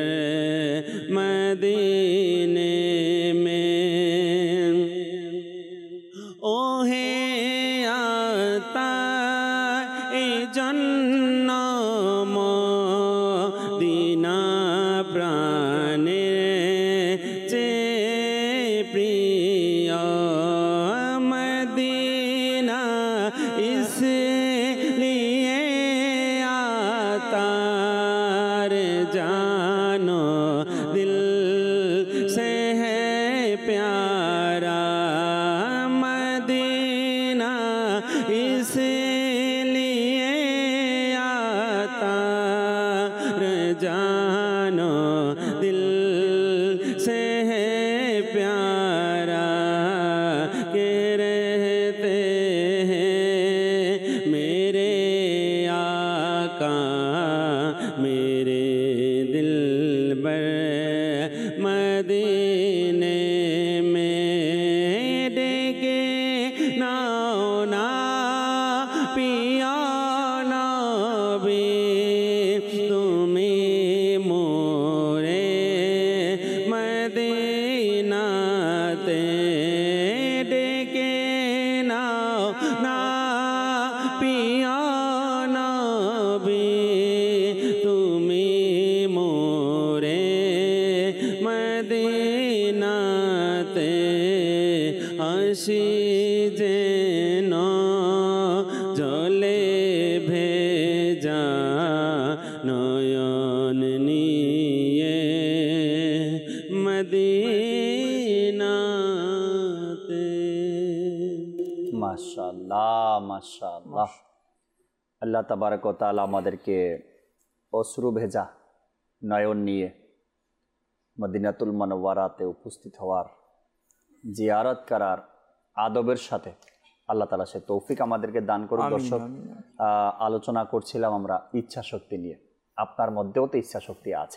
Speaker 3: मदीने में ओहे आता ए जन्म दीना प्राणे चे प्रिय मदीना इसलिए आता रे जानो दिल से है प्यारा मदीना इसलिए आता रे जानो दिल से है प्यारा के रहते हैं मेरे आका मेरे दिल बर मदीने में डेगे नाओ ना पिया ना भी तुम्हें मोरे मदीनाते डेगे नाओ ना पिया ना भी तुम्हें मोरे मदीनाते আসি যেন জলে ভেজা নয়ন নিয়ে মদিনাতে
Speaker 2: মাশাআল্লাহ মাশাআল্লাহ। আল্লাহ তাবারক ওয়া তাআলা আমাদেরকে অশ্রু ভেজা নয়ন নিয়ে মদিনাতুল মুনাওয়ারাতে উপস্থিত হওয়ার জিয়ারত করার আদবের সাথে আল্লাহ তাআলা সে তৌফিক আমাদেরকে দান করুন। দর্শক, আলোচনা করছিলাম আমরা ইচ্ছা শক্তি নিয়ে। আপনার মধ্যেও তো ইচ্ছা শক্তি আছে,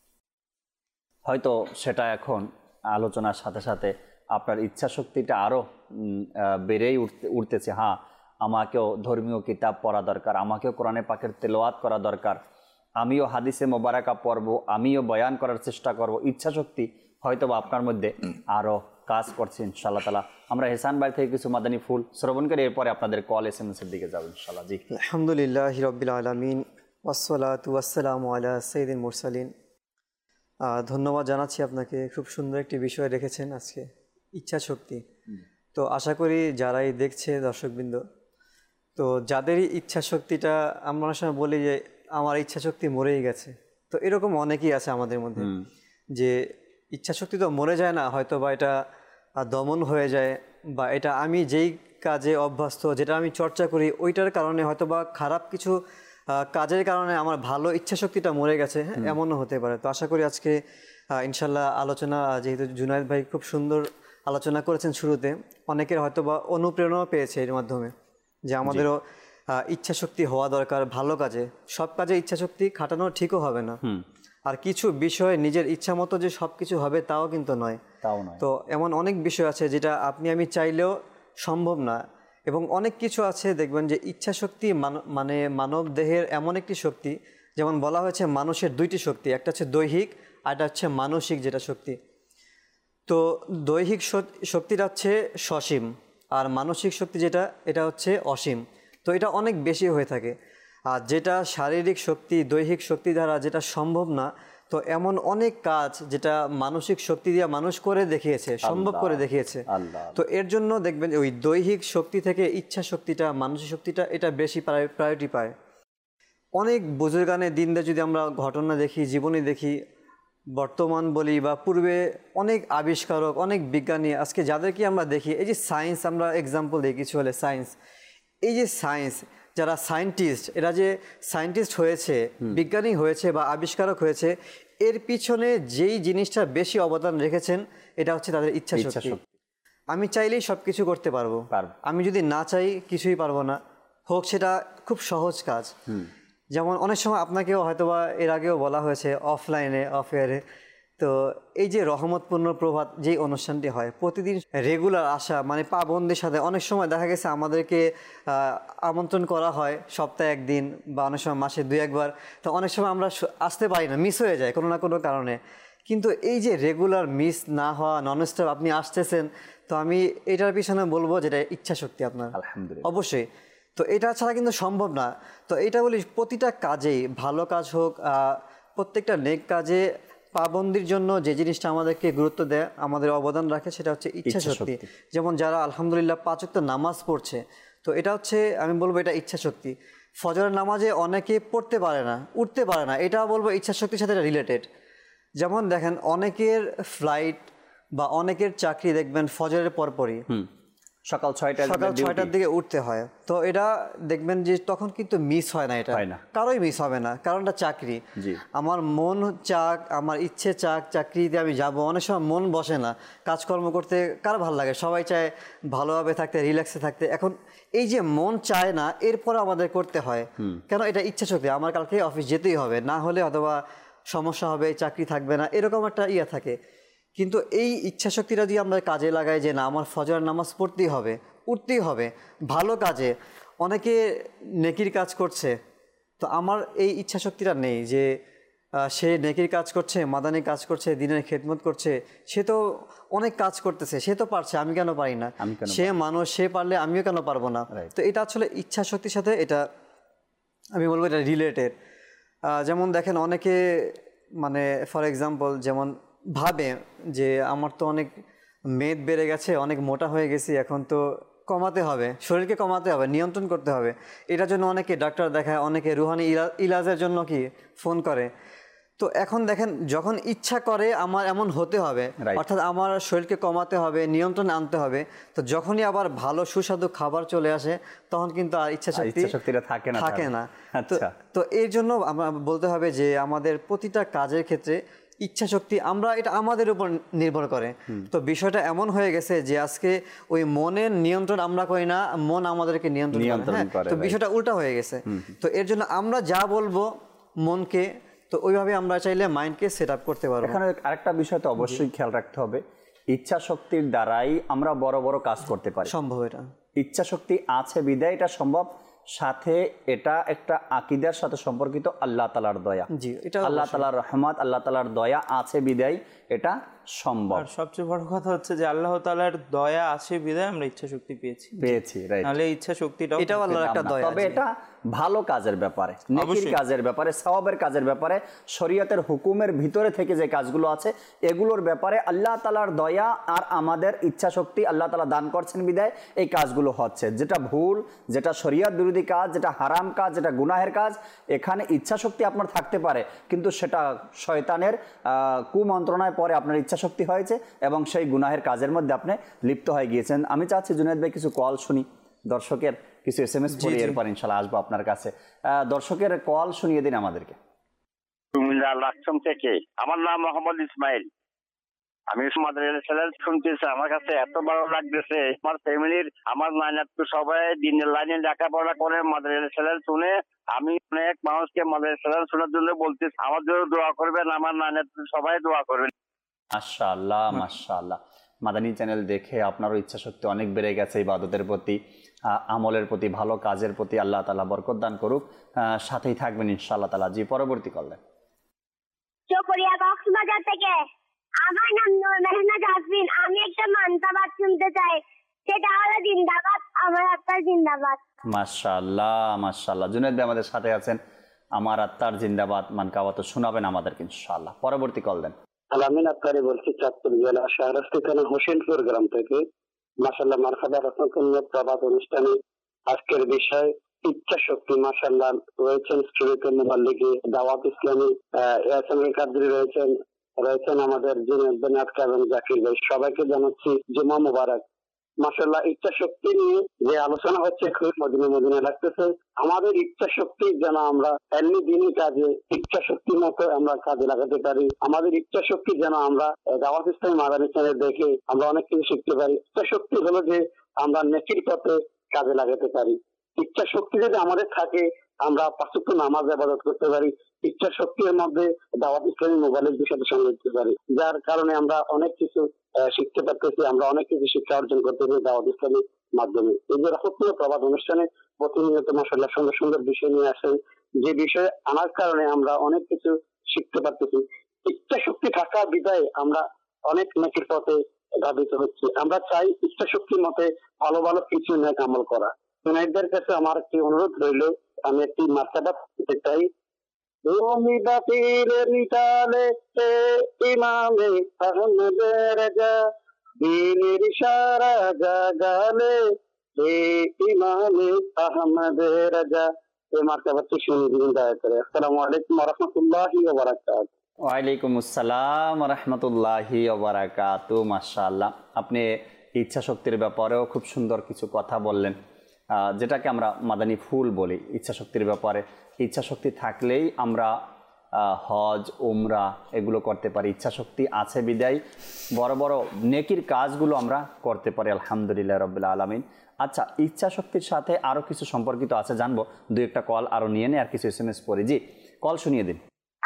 Speaker 2: হয়তো সেটা এখন আলোচনার সাথে সাথে আপনার ইচ্ছা শক্তিটা আরও বেড়েই উঠতেছে। হ্যাঁ, আমাকেও ধর্মীয় কিতাব পড়া দরকার, আমাকেও কোরআনে পাকের তেলাওয়াত করা দরকার, আমিও হাদিসে মোবারকা পড়ব, আমিও বয়ান করার চেষ্টা করব। ইচ্ছা শক্তি হয়তো আপনার মধ্যে আরও কাজ করছে ইনশাআল্লাহ তাআলা। আমরা হেসান ভাই থেকে কিছু মাদানী ফুল শ্রবণ করে এরপরে আপনাদের কল SMS এর দিকে যাব ইনশাআল্লাহ। জি,
Speaker 5: আলহামদুলিল্লাহি রাব্বিল আলামিন ওয়াসসালাতু ওয়াসসালামু আলা সাইয়্যিদিল মুরসালিন। ধন্যবাদ জানাচ্ছি আপনাকে, খুব সুন্দর একটি বিষয় রেখেছেন আজকে, ইচ্ছা শক্তি। তো আশা করি যারাই দেখছে দর্শকবৃন্দ, তো যাদেরই ইচ্ছা শক্তিটা, আমরা অনেক সময় বলি যে আমার ইচ্ছা শক্তি মরেই গেছে, তো এরকম অনেকেই আছে আমাদের মধ্যে যে ইচ্ছা শক্তি তো মরে যায় না, হয়তো বা এটা দমন হয়ে যায়, বা এটা আমি যেই কাজে অভ্যস্ত, যেটা আমি চর্চা করি ওইটার কারণে হয়তো বা খারাপ কিছু কাজের কারণে আমার ভালো ইচ্ছা শক্তিটা মরে গেছে, হ্যাঁ, এমনও হতে পারে। তো আশা করি আজকে ইনশাল্লাহ আলোচনা, যেহেতু জুনায়েদ ভাই খুব সুন্দর আলোচনা করেছেন শুরুতে, অনেকের হয়তো বা অনুপ্রেরণা পেয়েছে এর মাধ্যমে যে আমাদেরও ইচ্ছা শক্তি হওয়া দরকার ভালো কাজে। সব কাজে ইচ্ছা শক্তি খাটানো ঠিকও হবে না, আর কিছু বিষয় নিজের ইচ্ছা মতো যে সব কিছু হবে তাও কিন্তু নয়। তো এমন অনেক বিষয় আছে যেটা আপনি আমি চাইলেও সম্ভব না, এবং অনেক কিছু আছে দেখবেন যে ইচ্ছা শক্তি মানে মানব দেহের এমন একটি শক্তি, যেমন বলা হয়েছে মানুষের দুইটি শক্তি, একটা হচ্ছে দৈহিক আর একটা হচ্ছে মানসিক যেটা শক্তি। তো দৈহিক শক্তিটা হচ্ছে সসীম, আর মানসিক শক্তি যেটা এটা হচ্ছে অসীম। তো এটা অনেক বেশি হয়ে থাকে, আর যেটা শারীরিক শক্তি দৈহিক শক্তি দ্বারা যেটা সম্ভব না, তো এমন অনেক কাজ যেটা মানসিক শক্তি দিয়ে মানুষ করে দেখিয়েছে, সম্ভব করে দেখিয়েছে। তো এর জন্য দেখবেন ওই দৈহিক শক্তি থেকে ইচ্ছা শক্তিটা, মানসিক শক্তিটা এটা বেশি প্রায়োরিটি পায়। অনেক বুজুর্গানে দিনদের যদি আমরা ঘটনা দেখি, জীবনী দেখি, বর্তমান বলি বা পূর্বে অনেক আবিষ্কারক, অনেক বিজ্ঞানী, আজকে যাদেরকে আমরা দেখি, এই যে সায়েন্স, আমরা এক্সাম্পল দিই কিছু হলে সায়েন্স, এই যে সায়েন্স, যারা সায়েন্টিস্ট, এরা যে সায়েন্টিস্ট হয়েছে, বিজ্ঞানী হয়েছে বা আবিষ্কারক হয়েছে, এর পিছনে যেই জিনিসটা বেশি অবদান রেখেছেন এটা হচ্ছে তাদের ইচ্ছা শক্তি। আমি চাইলেই সব কিছু করতে পারবো, আমি যদি না চাই কিছুই পারবো না, হোক সেটা খুব সহজ কাজ। যেমন অনেক সময় আপনাকেও হয়তোবা এর আগেও বলা হয়েছে অফলাইনে, অফ এয়ারে, তো এই যে রহমতপূর্ণ প্রভাত যেই অনুষ্ঠানটি হয় প্রতিদিন রেগুলার আসা, মানে পাবন্দির সাথে, অনেক সময় দেখা গেছে আমাদেরকে আমন্ত্রণ করা হয় সপ্তাহে একদিন বা অনেক সময় মাসে 2-1 বার, তো অনেক সময় আমরা আসতে পারি না, মিস হয়ে যায় কোনো না কোনো কারণে। কিন্তু এই যে রেগুলার মিস না হওয়া, ননস্টপ আপনি আসতেছেন, তো আমি এটার পিছনে বলবো যেটা ইচ্ছা শক্তি আপনার, আলহামদুলিল্লাহ, অবশ্যই। তো এটা ছাড়া কিন্তু সম্ভব না। তো এটা বলি প্রতিটা কাজেই, ভালো কাজ হোক, প্রত্যেকটা নেক কাজে পাবন্দির জন্য যে জিনিসটা আমাদেরকে গুরুত্ব দেয়, আমাদের অবদান রাখে, সেটা হচ্ছে ইচ্ছা শক্তি। যেমন যারা আলহামদুলিল্লাহ 5 ওয়াক্ত নামাজ পড়ছে, তো এটা হচ্ছে, আমি বলবো এটা ইচ্ছা শক্তি। ফজরের নামাজে অনেকে পড়তে পারে না, উঠতে পারে না, এটা বলবো ইচ্ছা শক্তির সাথে রিলেটেড। যেমন দেখেন অনেকের ফ্লাইট বা অনেকের চাকরি দেখবেন ফজরের পরপরই
Speaker 2: সকাল 6টার
Speaker 5: দিকে উঠতে হয়, তো এটা দেখবেন যে তখন কিন্তু মিস হয় না, এটা কারোই মিস হবে না, কারণটা চাকরি। আমার মন চাক, আমার ইচ্ছে চাক, চাকরিতে আমি যাব, অনেক সময় মন বসে না, কাজকর্ম করতে কার ভালো লাগে, সবাই চায় ভালোভাবে থাকতে, রিল্যাক্সে থাকতে। এখন এই যে মন চায় না, এরপরে আমাদের করতে হয়, কেন? এটা ইচ্ছা শক্তি, আমার কালকে অফিস যেতেই হবে, না হলে অথবা সমস্যা হবে, চাকরি থাকবে না, এরকম একটা ইয়ে থাকে। কিন্তু এই ইচ্ছা শক্তিটা যদি আমরা কাজে লাগাই, যে না আমার ফজর নামাজ পড়তেই হবে, উঠতেই হবে, ভালো কাজে, অনেকে নেকির কাজ করছে, তো আমার এই ইচ্ছা শক্তিটা নেই যে সে নেকির কাজ করছে, মাদানি কাজ করছে, দিনের খেদমত করছে, সে তো অনেক কাজ করতেছে, সে তো পারছে, আমি কেন পারি না? সে মানুষ, সে পারলে আমিও কেন পারবো না? তো এটা আসলে ইচ্ছা শক্তির সাথে এটা আমি বলবো এটা রিলেটেড। যেমন দেখেন অনেকে, মানে ফর এক্সাম্পল, যেমন ভাবে যে আমার তো অনেক মেদ বেড়ে গেছে, অনেক মোটা হয়ে গেছি, এখন তো কমাতে হবে, শরীরকে কমাতে হবে, নিয়ন্ত্রণ করতে হবে। এটার জন্য অনেকে ডাক্তার দেখায়, অনেকে রুহানি ইলাজের জন্য কি ফোন করে। তো এখন দেখেন যখন ইচ্ছা করে আমার এমন হতে হবে, অর্থাৎ আমার শরীরকে কমাতে হবে, নিয়ন্ত্রণে আনতে হবে, তো যখনই আবার ভালো সুস্বাদু খাবার চলে আসে তখন কিন্তু আর ইচ্ছা শক্তিটা থাকে না। তো এর জন্য আমরা বলতে হবে যে আমাদের প্রতিটা কাজের ক্ষেত্রে ইচ্ছা শক্তি, আমরা এটা আমাদের উপর নির্ভর করে। তো বিষয়টা এমন হয়ে গেছে যে আজকে ওই মনের নিয়ন্ত্রণ আমরা করি না, মন আমাদেরকে নিয়ন্ত্রণ করে। তো বিষয়টা উল্টা হয়ে গেছে। তো এর জন্য আমরা যা বলবো মনকে, তো ওইভাবে আমরা চাইলে মাইন্ডকে সেট আপ করতে পারবো।
Speaker 2: এখানে আরেকটা বিষয় তো অবশ্যই খেয়াল রাখতে হবে, ইচ্ছা শক্তির দ্বারাই আমরা বড় বড় কাজ করতে পারি, সম্ভব। এটা ইচ্ছা শক্তি আছে বিদায় এটা সম্ভব, সাথে এটা একটা আকীদার সাথে সম্পর্কিত, আল্লাহ তাআলার দয়া, আল্লাহ তাআলার রহমত, আল্লাহ তাআলার দয়া আছে বিদায় এটা সম্ভব।
Speaker 4: আর সবচেয়ে বড় কথা হচ্ছে যে আল্লাহ তাআলার দয়া আছে বিদায় আমরা ইচ্ছা শক্তি পেয়েছি, রাইট? তাহলে ইচ্ছা শক্তিটাও এটাও আল্লাহর একটা দয়া।
Speaker 2: তবে এটা ভালো কাজের ব্যাপারে, নেকির কাজের ব্যাপারে, সওয়াবের কাজের ব্যাপারে, শরীয়তের হুকুমের ভিতরে থেকে যে কাজগুলো আছে এগুলোর ব্যাপারে আল্লাহ তাআলার দয়া আর আমাদের ইচ্ছা শক্তি আল্লাহ তাআলা দান করছেন বিদায় এই কাজগুলো হচ্ছে। যেটা ভুল, যেটা শরীয়ত বিরোধী কাজ, যেটা হারাম কাজ, যেটা গুনাহের কাজ, এখানে ইচ্ছা শক্তি আপনার থাকতে পারে, কিন্তু সেটা শয়তানের কুমন্ত্রণায় পরে আপনার ইচ্ছা শক্তি হয়েছে এবং সেই গুনাহের কাজের মধ্যে আপনি লিপ্ত হয়ে গিয়েছেন। আমি চাচ্ছি জুনায়েদ ভাই কিছু কল শুনি, দর্শকের কিছু SMS পড়ি, এরপর ইনশাআল্লাহ আসবো আপনার কাছে। দর্শকের কল শুনিয়ে দিন আমাদেরকে।
Speaker 6: কুমিল্লা লাকসাম থেকে, আমার নাম মোহাম্মদ ইসমাইল। আমি মাদ্রাসা শুনতেছি, আমার কাছে এত ভালো লাগতেছে। আমার ফ্যামিলির, আমার নানাত সবাই দিনের লাইনে লেখাপড়া করে মাদ্রাসা শুনে, আমি অনেক মানুষকে মাদ্রাসা শোনার জন্য বলতেছি, আমার জন্য দোয়া করবেন, আমার নানাত সবাই দোয়া করবেন।
Speaker 2: মাশাআল্লাহ, মাশাআল্লাহ। মাদানী চ্যানেল দেখে আপনারও ইচ্ছা শক্তি অনেক বেড়ে গেছে, ইবাদতের প্রতি, আমলের প্রতি, ভালো কাজের প্রতি। আল্লাহ তাআলা বরকত দান করুক, সাথেই থাকবেন ইনশাআল্লাহ তাআলা। জি, পরবর্তী কল দেন।
Speaker 7: চকরিয়া কক্সবাজার থেকে, আমার নাম নূর মেহনাজ আসমিন। আমি একটা মানতাবাদ শুনতে চাই, সেটা হলো জিন্দাবাদ আমার আত্মার জিন্দাবাদ।
Speaker 2: মাশাআল্লাহ, মাশাআল্লাহ। জুনায়েদ ভাই আমাদের সাথে আছেন, আমার আত্মার জিন্দাবাদ মানকাওয়াত শোনাবেন আমাদেরকে ইনশাআল্লাহ। পরবর্তী কল দেন।
Speaker 8: আলামিন আক্তারি বলছি, চাঁদপুর জেলা শাহরাস্তি থানা হোসেনপুর গ্রাম থেকে। মাশাআল্লাহ, মারহাবা, রহমতুল্লাহ প্রভাত অনুষ্ঠানে আজকের বিষয় ইচ্ছা শক্তি মাশাআল্লাহ রয়েছেন শরীয়তুল মুবাল্লিগি দাওয়াত ইসলামী এহসানুল কাদরি রয়েছেন আমাদের জুনায়েদ বিন আক্তার এবং জাকির ভাই, সবাইকে জানাচ্ছি জুমা মুবারক। মাশাআল্লাহ ইচ্ছা শক্তি নিয়ে যে আলোচনা হচ্ছে খুব মদিনা লাগতেছে। আমাদের ইচ্ছা শক্তি যেন আমরা এমনি দিনই কাজে ইচ্ছা শক্তি মতো আমরা কাজে লাগাতে পারি। আমাদের ইচ্ছা শক্তি যেন আমরা দাওয়াত ইসলামী মাদানী চ্যানেল দেখে আমরা অনেক কিছু শিখতে পারি। ইচ্ছা শক্তি হলো যে আমরা নেকির পথে কাজে লাগাতে পারি। ইচ্ছা শক্তি যদি আমাদের থাকে আমরা 5 ওয়াক্ত নামাজ ইবাদত করতে পারি। ইচ্ছা শক্তির মধ্যে দাওয়াত ইসলামী মোবাইলের সাথে সঙ্গে দিতে পারি, যার কারণে আমরা অনেক কিছু শিখতে পারতেছি, আমরা অনেক কিছু শিক্ষা অর্জন করতে পারি দাওয়াত ইসলামীর মাধ্যমে। এই যে রহস্যময় প্রভাত অনুষ্ঠানে প্রতিনিয়ত মাশাআল্লাহ সুন্দর সুন্দর বিষয় নিয়ে আসেন, যে বিষয়ে আনার কারণে আমরা অনেক কিছু শিখতে পারতেছি। ইচ্ছা শক্তি থাকা বিধায় আমরা অনেক নেকির পথে ধাবিত হচ্ছে। আমরা চাই ইচ্ছা শক্তির মতে ভালো ভালো কিছু নেক আমল করা। জুনায়েদদের কাছে আমার একটি অনুরোধ রইল, আমি একটি মার্তাবা করতে চাই। তুমি বাতিল মিটালে ইমামে আহমদের রাজা দিনের ইশারা জাগালে ইমামে আহমদের রাজা। এই মার্তাবাটি শুনে দিন দয়া করে। আসসালামু আলাইকুম ওয়া রাহমাতুল্লাহি ওয়া বারাকাতুহু।
Speaker 2: ওয়ালাইকুম আসসালাম রহমতুল্লাহি ওবারাকাতু। মাশাআল্লাহ, আপনি ইচ্ছা শক্তির ব্যাপারেও খুব সুন্দর কিছু কথা বললেন, যেটাকে আমরা মাদানী ফুল বলি। ইচ্ছা শক্তির ব্যাপারে ইচ্ছা শক্তি থাকলেই আমরা হজ উমরা এগুলো করতে পারি। ইচ্ছা শক্তি আছে বিদায় বড় বড় নেকির কাজগুলো আমরা করতে পারি আলহামদুলিল্লাহ রাব্বিল আলামিন। আচ্ছা, ইচ্ছা শক্তির সাথে আরও কিছু সম্পর্কিত আছে, জানবো। 2-1টা কল আরও নিয়ে নেই, আর কিছু SMS পড়ি। জি, কল শুনিয়ে দিন।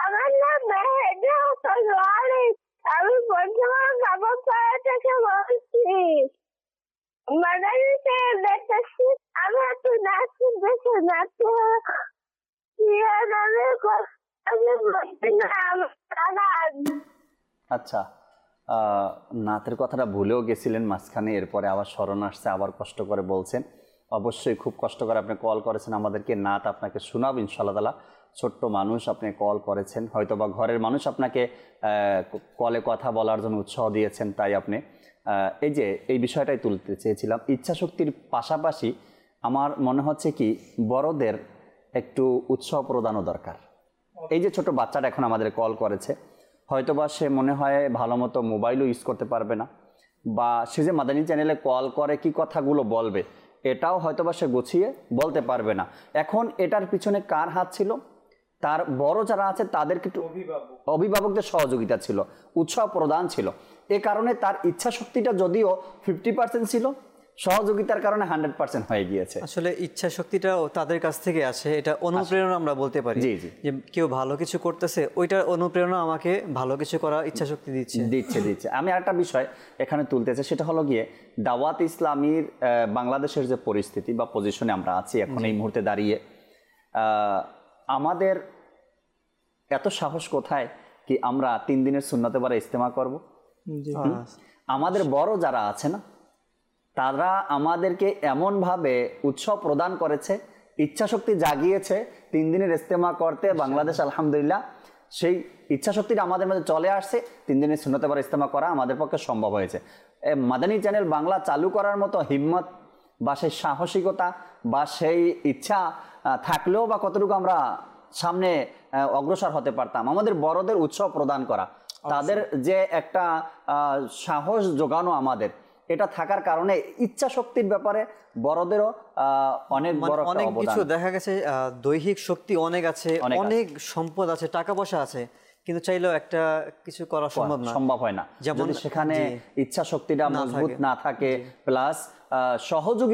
Speaker 7: আমি বর্তমান কাপড় থেকে বলছি, মাদারিতে দেখতেছি আমি একটু নাচ দেখে নাচতে
Speaker 2: আচ্ছা, নাতের কথাটা ভুলেও গেছিলেন মাঝখানে, এরপরে আবার স্মরণ আসছে, আবার কষ্ট করে বলছেন। অবশ্যই খুব কষ্ট করে আপনি কল করেছেন আমাদেরকে, নাত আপনাকে শোনাব ইনশাআল্লাহ তাআলা। ছোট্ট মানুষ, আপনি কল করেছেন, হয়তো বা ঘরের মানুষ আপনাকে কলে কথা বলার জন্য উৎসাহ দিয়েছেন, তাই আপনি এই যে এই বিষয়টাই তুলতে চেয়েছিলাম। ইচ্ছা শক্তির পাশাপাশি আমার মনে হচ্ছে কি বড়দের একটু উৎসাহ প্রদানও দরকার। এই যে ছোট বাচ্চাটা এখন আমাদের কল করেছে, হয়তোবা সে মনে হয় ভালো মতো মোবাইলও ইউজ করতে পারবে না, বা সে যে মাদানী চ্যানেলে কল করে কি কথাগুলো বলবে এটাও হয়তোবা সে গুছিয়ে বলতে পারবে না। এখন এটার পিছনে কার হাত ছিল? তার বড় যারা আছে তাদের একটু অভিভাবকদের সহযোগিতা ছিল, উৎসাহ প্রদান ছিল। এ কারণে তার ইচ্ছা শক্তিটা যদিও 50% ছিল, সহযোগিতার কারণে 100% হয়ে গিয়েছে।
Speaker 5: আসলে ইচ্ছা শক্তিটাও তাদের কাছ থেকে আসে, এটা অনুপ্রেরণা আমরা বলতে পারি।
Speaker 2: জি জি,
Speaker 5: যে কেউ ভালো কিছু করতেছে, ওইটার অনুপ্রেরণা আমাকে ভালো কিছু করার ইচ্ছা শক্তি দিচ্ছে।
Speaker 2: আমি আরেকটা বিষয় এখানে তুলতেছি, সেটা হলো গিয়ে দাওয়াত ইসলামীর বাংলাদেশের যে পরিস্থিতি বা পজিশনে আমরা আছি এখন এই মুহূর্তে দাঁড়িয়ে, আমাদের এত সাহস কোথায় কি আমরা 3 দিনের সুন্নতে বারে ইজতেমা করব? আমাদের বড় যারা আছে না, তারা আমাদেরকে এমনভাবে উৎসাহ প্রদান করেছে, ইচ্ছা শক্তি জাগিয়েছে 3 দিনের ইজতেমা করতে। বাংলাদেশ আলহামদুলিল্লাহ সেই ইচ্ছা শক্তিটা আমাদের মধ্যে চলে আসছে। 3 দিনের সুন্নতে বারে ইজতেমা করা আমাদের পক্ষে সম্ভব হয়েছে। মাদানী চ্যানেল বাংলা চালু করার মতো হিম্মত বা সেই সাহসিকতা বা সেই ইচ্ছা থাকলেও বা কতটুকু আমরা সামনে অগ্রসর হতে পারতাম। আমাদের বড়দের উৎসাহ প্রদান করা, তাদের যে একটা সাহস যোগানো আমাদের, এটা থাকার কারণে ইচ্ছা শক্তির ব্যাপারে বড়দেরও অনেক বড়
Speaker 5: অনেক কিছু দেখা গেছে। দৈহিক শক্তি অনেক আছে, অনেক সম্পদ আছে, টাকা পয়সা আছে, কিন্তু চাইলেও একটা কিছু করা সম্ভব হয় না।
Speaker 2: যদি সেখানে ইচ্ছা শক্তিটা মজবুত না থাকে, প্লাস সহযোগী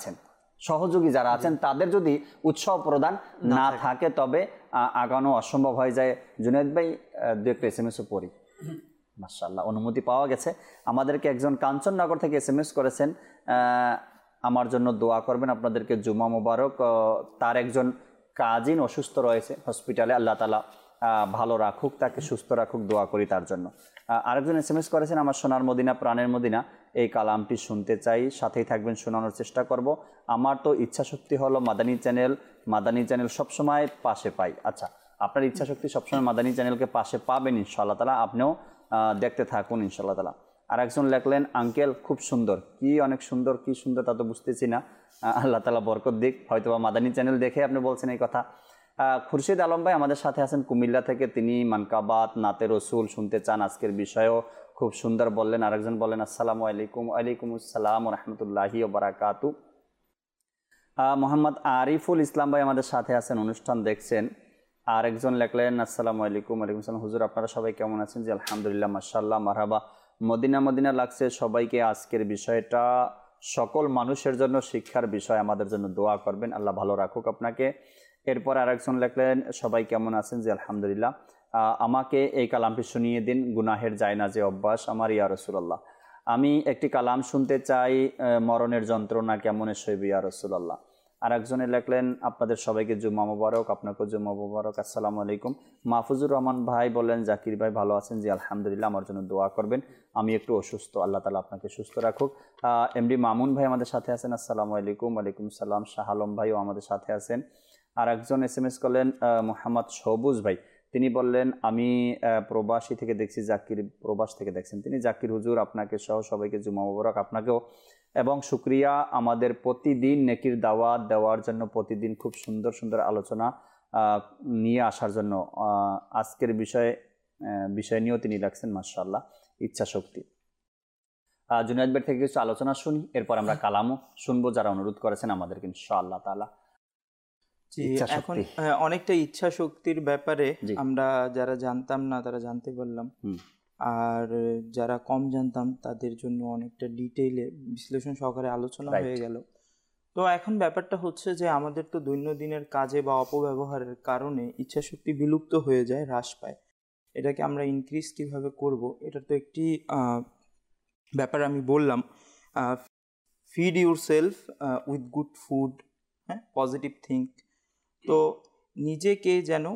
Speaker 2: যারা আছেন তাদের যদি উৎসাহ প্রদান না থাকে, তবে আগানো অসম্ভব হয়ে যায়। জুনায়েদ ভাই 2-1টা SMS-ও পড়ি। মাশাআল্লাহ, অনুমতি পাওয়া গেছে। আমাদেরকে একজন কাঞ্চননগর থেকে SMS করেছেন, আমার জন্য দোয়া করবেন, আপনাদেরকে জুমা মোবারক। তার একজন কাজিন অসুস্থ রয়েছে হসপিটালে, আল্লাহ তাআলা ভালো রাখুক, তাকে সুস্থ রাখুক, দোয়া করি তার জন্য। আরেকজন SMS করেছেন, আমার সোনার মদিনা প্রাণের মদিনা এই কালামটি শুনতে চাই, সাথেই থাকবেন, শোনানোর চেষ্টা করব। আমার তো ইচ্ছা শক্তি হলো মাদানী চ্যানেল সবসময় পাশে পাই। আচ্ছা, আপনার ইচ্ছা শক্তি সবসময় মাদানী চ্যানেলকে পাশে পাবেন ইনশাআল্লাহ তাআলা, আপনিও দেখতে থাকুন ইনশাআল্লাহ তাআলা। আর একজন লেখলেন আঙ্কেল খুব সুন্দর, কি অনেক সুন্দর, কি সুন্দর তা তো বুঝতেছি না, আল্লাহ তাআলা বরকত দিক, হয়তোবা মাদানী চ্যানেল দেখে আপনি বলছেন এই কথা। খুরশিদ আলম ভাই আমাদের সাথে আছেন কুমিল্লা থেকে, তিনি মানকাবাত নাতে রসুল শুনতে চান, আজকের বিষয়েও খুব সুন্দর বললেন। আরেকজন বললেন আসসালামু আলাইকুম। ওয়ালাইকুম আসসালাম ওয়া রাহমাতুল্লাহি ওয়া বারাকাতু। মোহাম্মদ আরিফুল ইসলাম ভাই আমাদের সাথে আছেন, অনুষ্ঠান দেখছেন। আরেকজন লেখলেন আসসালামু আলাইকুম। ওয়ালাইকুম আসসালাম, হুজুর আপনারা সবাই কেমন আছেন? জি আলহামদুলিল্লাহ, মাশাআল্লাহ, মারহাবা, মদিনা মদিনা লাগছে সবাইকে। আজকের বিষয়টা সকল মানুষের জন্য শিক্ষার বিষয়, আমাদের জন্য দোয়া করবেন, আল্লাহ ভালো রাখুক আপনাকে। এরপর আরেকজন লেখলেন সবাই কেমন আছেন? জি আলহামদুলিল্লাহ, আমাকে এই কালামটি শুনিয়ে দিন, গুনাহের যায় না যে অভ্যাস আমার, ইয়া রাসূলুল্লাহ। আমি একটি কালাম শুনতে চাই, মরণের যন্ত্রণা কেমন সইবে ইয়া রাসূলুল্লাহ। আরেকজনে লেখলেন আপনাদের সবাইকে জুম্মা মুবারক, আপনাকেও জুম্মা মুবারক, আসসালামু আলাইকুম। মাহফুজুর রহমান ভাই বললেন জাকির ভাই ভালো আছেন? জি আলহামদুলিল্লাহ, আমার জন্য দোয়া করবেন, আমি একটু অসুস্থ, আল্লাহ তাআলা আপনাকে সুস্থ রাখুক। এমডি মামুন ভাই আমাদের সাথে আছেন, আসসালামু আলাইকুম। ওয়ালাইকুম সালাম। শাহ আলম ভাইও আমাদের সাথে আছেন। আর একজন SMS করলেন মোহাম্মদ সবুজ ভাই, তিনি বললেন আমি প্রবাসী থেকে দেখছি, জাকির প্রবাস থেকে দেখছেন তিনি। জাকির হুজুর আপনাকে সহ সবাইকে জুম্মা মুবারক, আপনাকেও, এবং শুকরিয়া আমাদের প্রতিদিন নেকির দাওয়াত দেওয়ার জন্য, প্রতিদিন খুব সুন্দর সুন্দর আলোচনা নিয়ে আসার জন্য। আজকের বিষয় নিয়েও তিনি লাগছেন মাশাআল্লাহ, ইচ্ছা শক্তি। জুনায়েদ ভাই থেকে কিছু আলোচনা শুনি, এরপর আমরা কালামও শুনবো যারা অনুরোধ করেছেন আমাদেরকে ইনশাআল্লাহ তাআলা।
Speaker 4: এখন অনেকটা ইচ্ছা শক্তির ব্যাপারে আমরা যারা জানতাম না তারা জানতে পারলাম, আর যারা কম জানতাম তাদের জন্য অনেকটা ডিটেইলে বিশ্লেষণ সহকারে আলোচনা হয়ে গেল। তো এখন ব্যাপারটা হচ্ছে যে আমাদের তো দৈনন্দিনের কাজে বা অপব্যবহারের কারণে ইচ্ছা শক্তি বিলুপ্ত হয়ে যায়, হ্রাস পায়। এটাকে আমরা ইনক্রিজ কিভাবে করব, এটা তো একটি ব্যাপার আমি বললাম। Feed yourself with good food, হ্যাঁ, পজিটিভ থিঙ্ক। তো নিজেকে যেন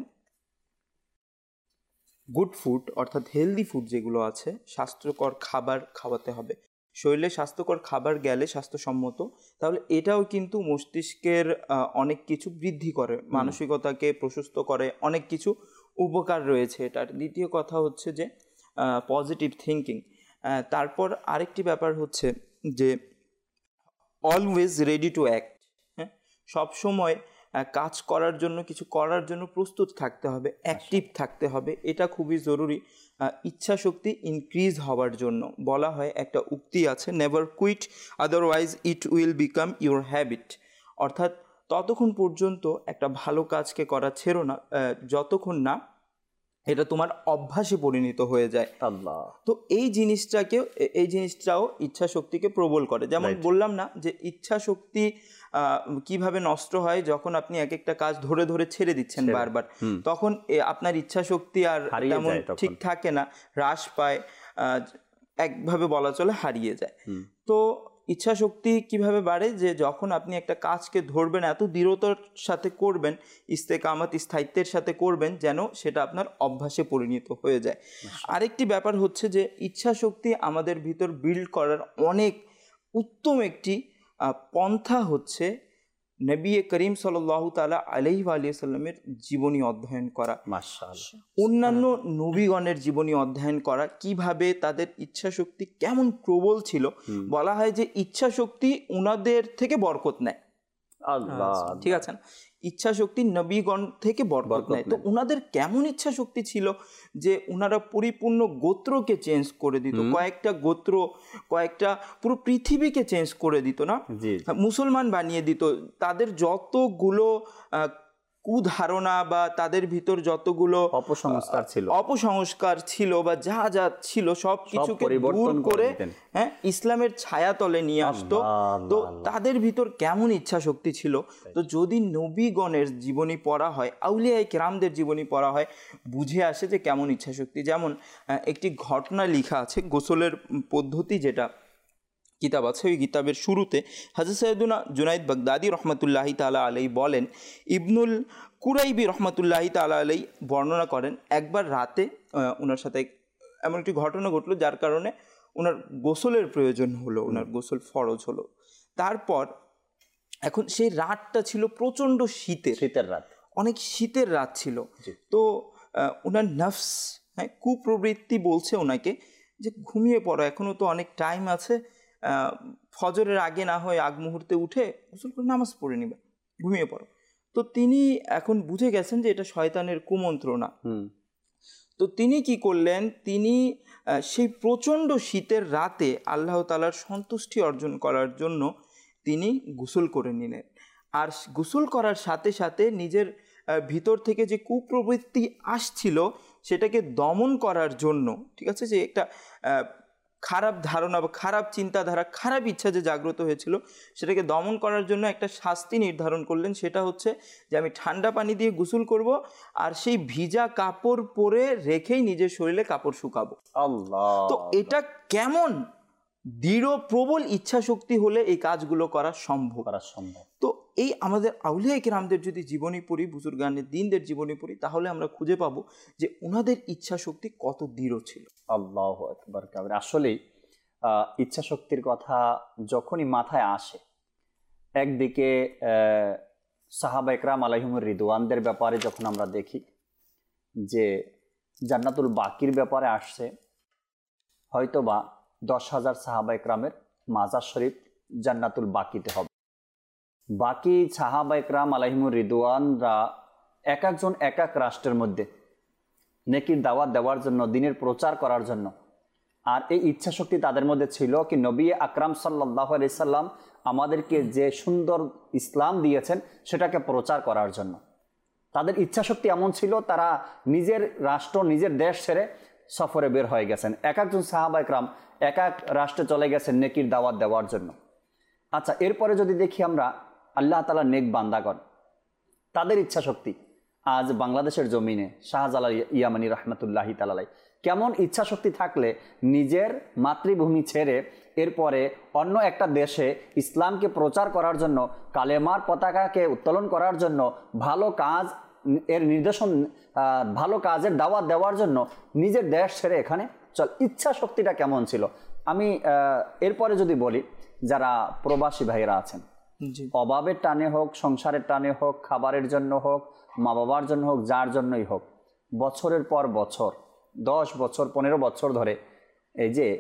Speaker 4: গুড ফুড অর্থাৎ হেলদি ফুড যেগুলো আছে, স্বাস্থ্যকর খাবার খাওয়াতে হবে। শরীরে স্বাস্থ্যকর খাবার গেলে স্বাস্থ্যসম্মত, তাহলে এটাও কিন্তু মস্তিষ্কের অনেক কিছু বৃদ্ধি করে, মানসিকতাকে প্রশস্ত করে, অনেক কিছু উপকার রয়েছে এটার। দ্বিতীয় কথা হচ্ছে যে পজিটিভ থিঙ্কিং। তারপর আরেকটি ব্যাপার হচ্ছে যে অলওয়েজ রেডি টু অ্যাক্ট, হ্যাঁ, সবসময় কাজ করার জন্য, কিছু করার জন্য প্রস্তুত থাকতে হবে, অ্যাক্টিভ থাকতে হবে, এটা খুবই জরুরি ইচ্ছা শক্তি ইনক্রিজ হওয়ার জন্য। বলা হয়, একটা উক্তি আছে, never quit otherwise it will become your habit. অর্থাৎ ততক্ষণ পর্যন্ত একটা ভালো কাজকে করা ছেড়ো না যতক্ষণ না এটা তোমার অভ্যাসে পরিণত হয়ে যায়। আল্লাহ। তো এই জিনিসটাও ইচ্ছা শক্তিকে প্রবল করে। যেমন বললাম না যে ইচ্ছা শক্তি কিভাবে নষ্ট হয়, যখন আপনি এক একটা কাজ ধরে ধরে ছেড়ে দিচ্ছেন বারবার, তখন আপনার ইচ্ছা শক্তি আর তেমন ঠিক থাকে না, হ্রাস পায়, একভাবে বলা চলে হারিয়ে যায়। তো ইচ্ছা শক্তি কিভাবে বাড়ে, যে যখন আপনি একটা কাজকে ধরবেন, এত দৃঢ়তার সাথে করবেন, ইস্তেকামত স্থায়িত্বের সাথে করবেন, যেন সেটা আপনার অভ্যাসে পরিণত হয়ে যায়। আরেকটি ব্যাপার হচ্ছে যে ইচ্ছা শক্তি আমাদের ভিতর বিল্ড করার অনেক উত্তম একটি পন্থা হচ্ছে নবী করিম সাল্লাল্লাহু তাআলা আলাইহি ওয়া সাল্লামের জীবনী অধ্যয়ন করা, মাশাআল্লাহ, অন্যান্য নবীগণের জীবনী অধ্যয়ন করা, কিভাবে তাদের ইচ্ছা শক্তি কেমন প্রবল ছিল। বলা হয় যে ইচ্ছা শক্তি উনাদের থেকে বরকত নেয়। আল্লাহ, ঠিক আছে না, ইচ্ছা শক্তি নবীগণ থেকে বরকত নেয়। তো উনাদের কেমন ইচ্ছা শক্তি ছিল যে উনারা পরিপূর্ণ গোত্রকে চেঞ্জ করে দিত, কয়েকটা গোত্র, কয়েকটা পুরো পৃথিবীকে চেঞ্জ করে দিত, না মুসলমান বানিয়ে দিত। তাদের যতগুলো কুধারণা বা তাদের ভিতর যতগুলো অপসংস্কার ছিল বা যা যা ছিল সব কিছুকে দূর করে, হ্যাঁ, ইসলামের ছায়াতলে নিয়ে আসতো। তো তাদের ভিতর কেমন ইচ্ছা শক্তি ছিল। তো যদি নবীগণের জীবনী পড়া হয়, আউলিয়ায়ে কেরামদের জীবনী পড়া হয়, বুঝে আসে যে কেমন ইচ্ছা শক্তি। যেমন একটি ঘটনা লেখা আছে, গোসলের পদ্ধতি যেটা কিতাব আছে, ওই কিতাবের শুরুতে হযরত সাইয়েদুনা জুনাইদ বাগদাদি রহমতুল্লাহি তাআলা আলাইহি বলেন, ইবনুল কুরাইবি রহমতুল্লাহি তাআলা আলাইহি বর্ণনা করেন, একবার রাতে ওনার সাথে এমন একটি ঘটনা ঘটলো যার কারণে ওনার গোসলের প্রয়োজন হলো, ওনার গোসল ফরজ হলো। তারপর এখন সেই রাতটা ছিল প্রচণ্ড শীতের রাত, অনেক শীতের রাত ছিল। তো ওনার নফস, হ্যাঁ, কুপ্রবৃত্তি বলছে ওনাকে যে ঘুমিয়ে পড়ো, এখনও তো অনেক টাইম আছে, ফজরের আগে না হয় আগ মুহূর্তে উঠে গোসল করে নামাজ পড়ে নিবে, ঘুমিয়ে পড়ো। তো তিনি এখন বুঝে গেছেন যে এটা শয়তানের কুমন্ত্রণা। তো তিনি কি করলেন, তিনি সেই প্রচণ্ড শীতের রাতে আল্লাহ তাআলার সন্তুষ্টি অর্জন করার জন্য তিনি গোসল করে নিলেন। আর গোসল করার সাথে সাথে নিজের ভিতর থেকে যে কুপ্রবৃত্তি আসছিল সেটাকে দমন করার জন্য, ঠিক আছে, যে একটা খারাপ ধারণা বা খারাপ চিন্তাধারা, খারাপ ইচ্ছা যে জাগ্রত হয়েছিল সেটাকে দমন করার জন্য একটা শাস্তি নির্ধারণ করলেন। সেটা হচ্ছে যে আমি ঠান্ডা পানি দিয়ে গোসল করব আর সেই ভিজা কাপড় পরে রেখেই নিজের শরীরে কাপড় শুকাবো।
Speaker 2: আল্লাহ!
Speaker 4: তো এটা কেমন দৃঢ় প্রবল ইচ্ছা শক্তি হলে এই কাজগুলো করা সম্ভব। তো এই আমাদের আউলিয়া কিরামদের যদি জীবনী পড়ি, বুজুর্গানের দিনদের জীবনী পড়ি, তাহলে আমরা খুঁজে পাবো যে ওনাদের ইচ্ছা শক্তি কত দৃঢ় ছিল।
Speaker 2: আল্লাহু আকবার কাবির। আসলেই ইচ্ছা শক্তির কথা যখনই মাথায় আসে, একদিকে সাহাবা ইকরাম আলাইহিমুর রিদওয়ানদের ব্যাপারে যখন আমরা দেখি যে জান্নাতুল বাকির ব্যাপারে আসছে, হয়তোবা 10,000 সাহাবা ইকরামের মাজার শরীফ জান্নাতুল বাকিতে হবে। বাকি সাহাবা ইকরাম আলাইহিমুর রিদওয়ানরা এক একজন এক এক রাষ্ট্রের মধ্যে নেকির দাওয়াত দেওয়ার জন্য, দিনের প্রচার করার জন্য। আর এই ইচ্ছা শক্তি তাদের মধ্যে ছিল কি নবী আকরাম সাল্লাল্লাহু আলাইহি সাল্লাম আমাদেরকে যে সুন্দর ইসলাম দিয়েছেন সেটাকে প্রচার করার জন্য। তাদের ইচ্ছা শক্তি এমন ছিল, তারা নিজের রাষ্ট্র, নিজের দেশ ছেড়ে সফরে বের হয়ে গেছেন। এক একজন সাহাবা ইকরাম এক এক রাষ্ট্রে চলে গেছেন নেকির দাওয়াত দেওয়ার জন্য। আচ্ছা, এরপরে যদি দেখি আমরা আল্লাহ তাআলা নেক বান্দাগণ, তাদের ইচ্ছা শক্তি আজ বাংলাদেশের জমিনে শাহজালাল ইয়ামানি রহমতুল্লাহি তাআলা কেমন ইচ্ছা শক্তি থাকলে নিজের মাতৃভূমি ছেড়ে এরপরে অন্য একটা দেশে ইসলামকে প্রচার করার জন্য, কালেমার পতাকাকে উত্তোলন করার জন্য, ভালো কাজ এর নির্দেশন, ভালো কাজের দাওয়াত দেওয়ার জন্য নিজের দেশ ছেড়ে এখানে চল। ইচ্ছা শক্তিটা কেমন ছিল। আমি এরপরে যদি বলি, যারা প্রবাসী ভাইয়েরা আছেন, অভাবের টানে হোক, সংসারের টানে হোক, খাবারের জন্য হোক, মা বাবার জন্য হোক, যার জন্যই হোক, বছরের পর বছর 10 বছর 15 বছর ধরে এই যে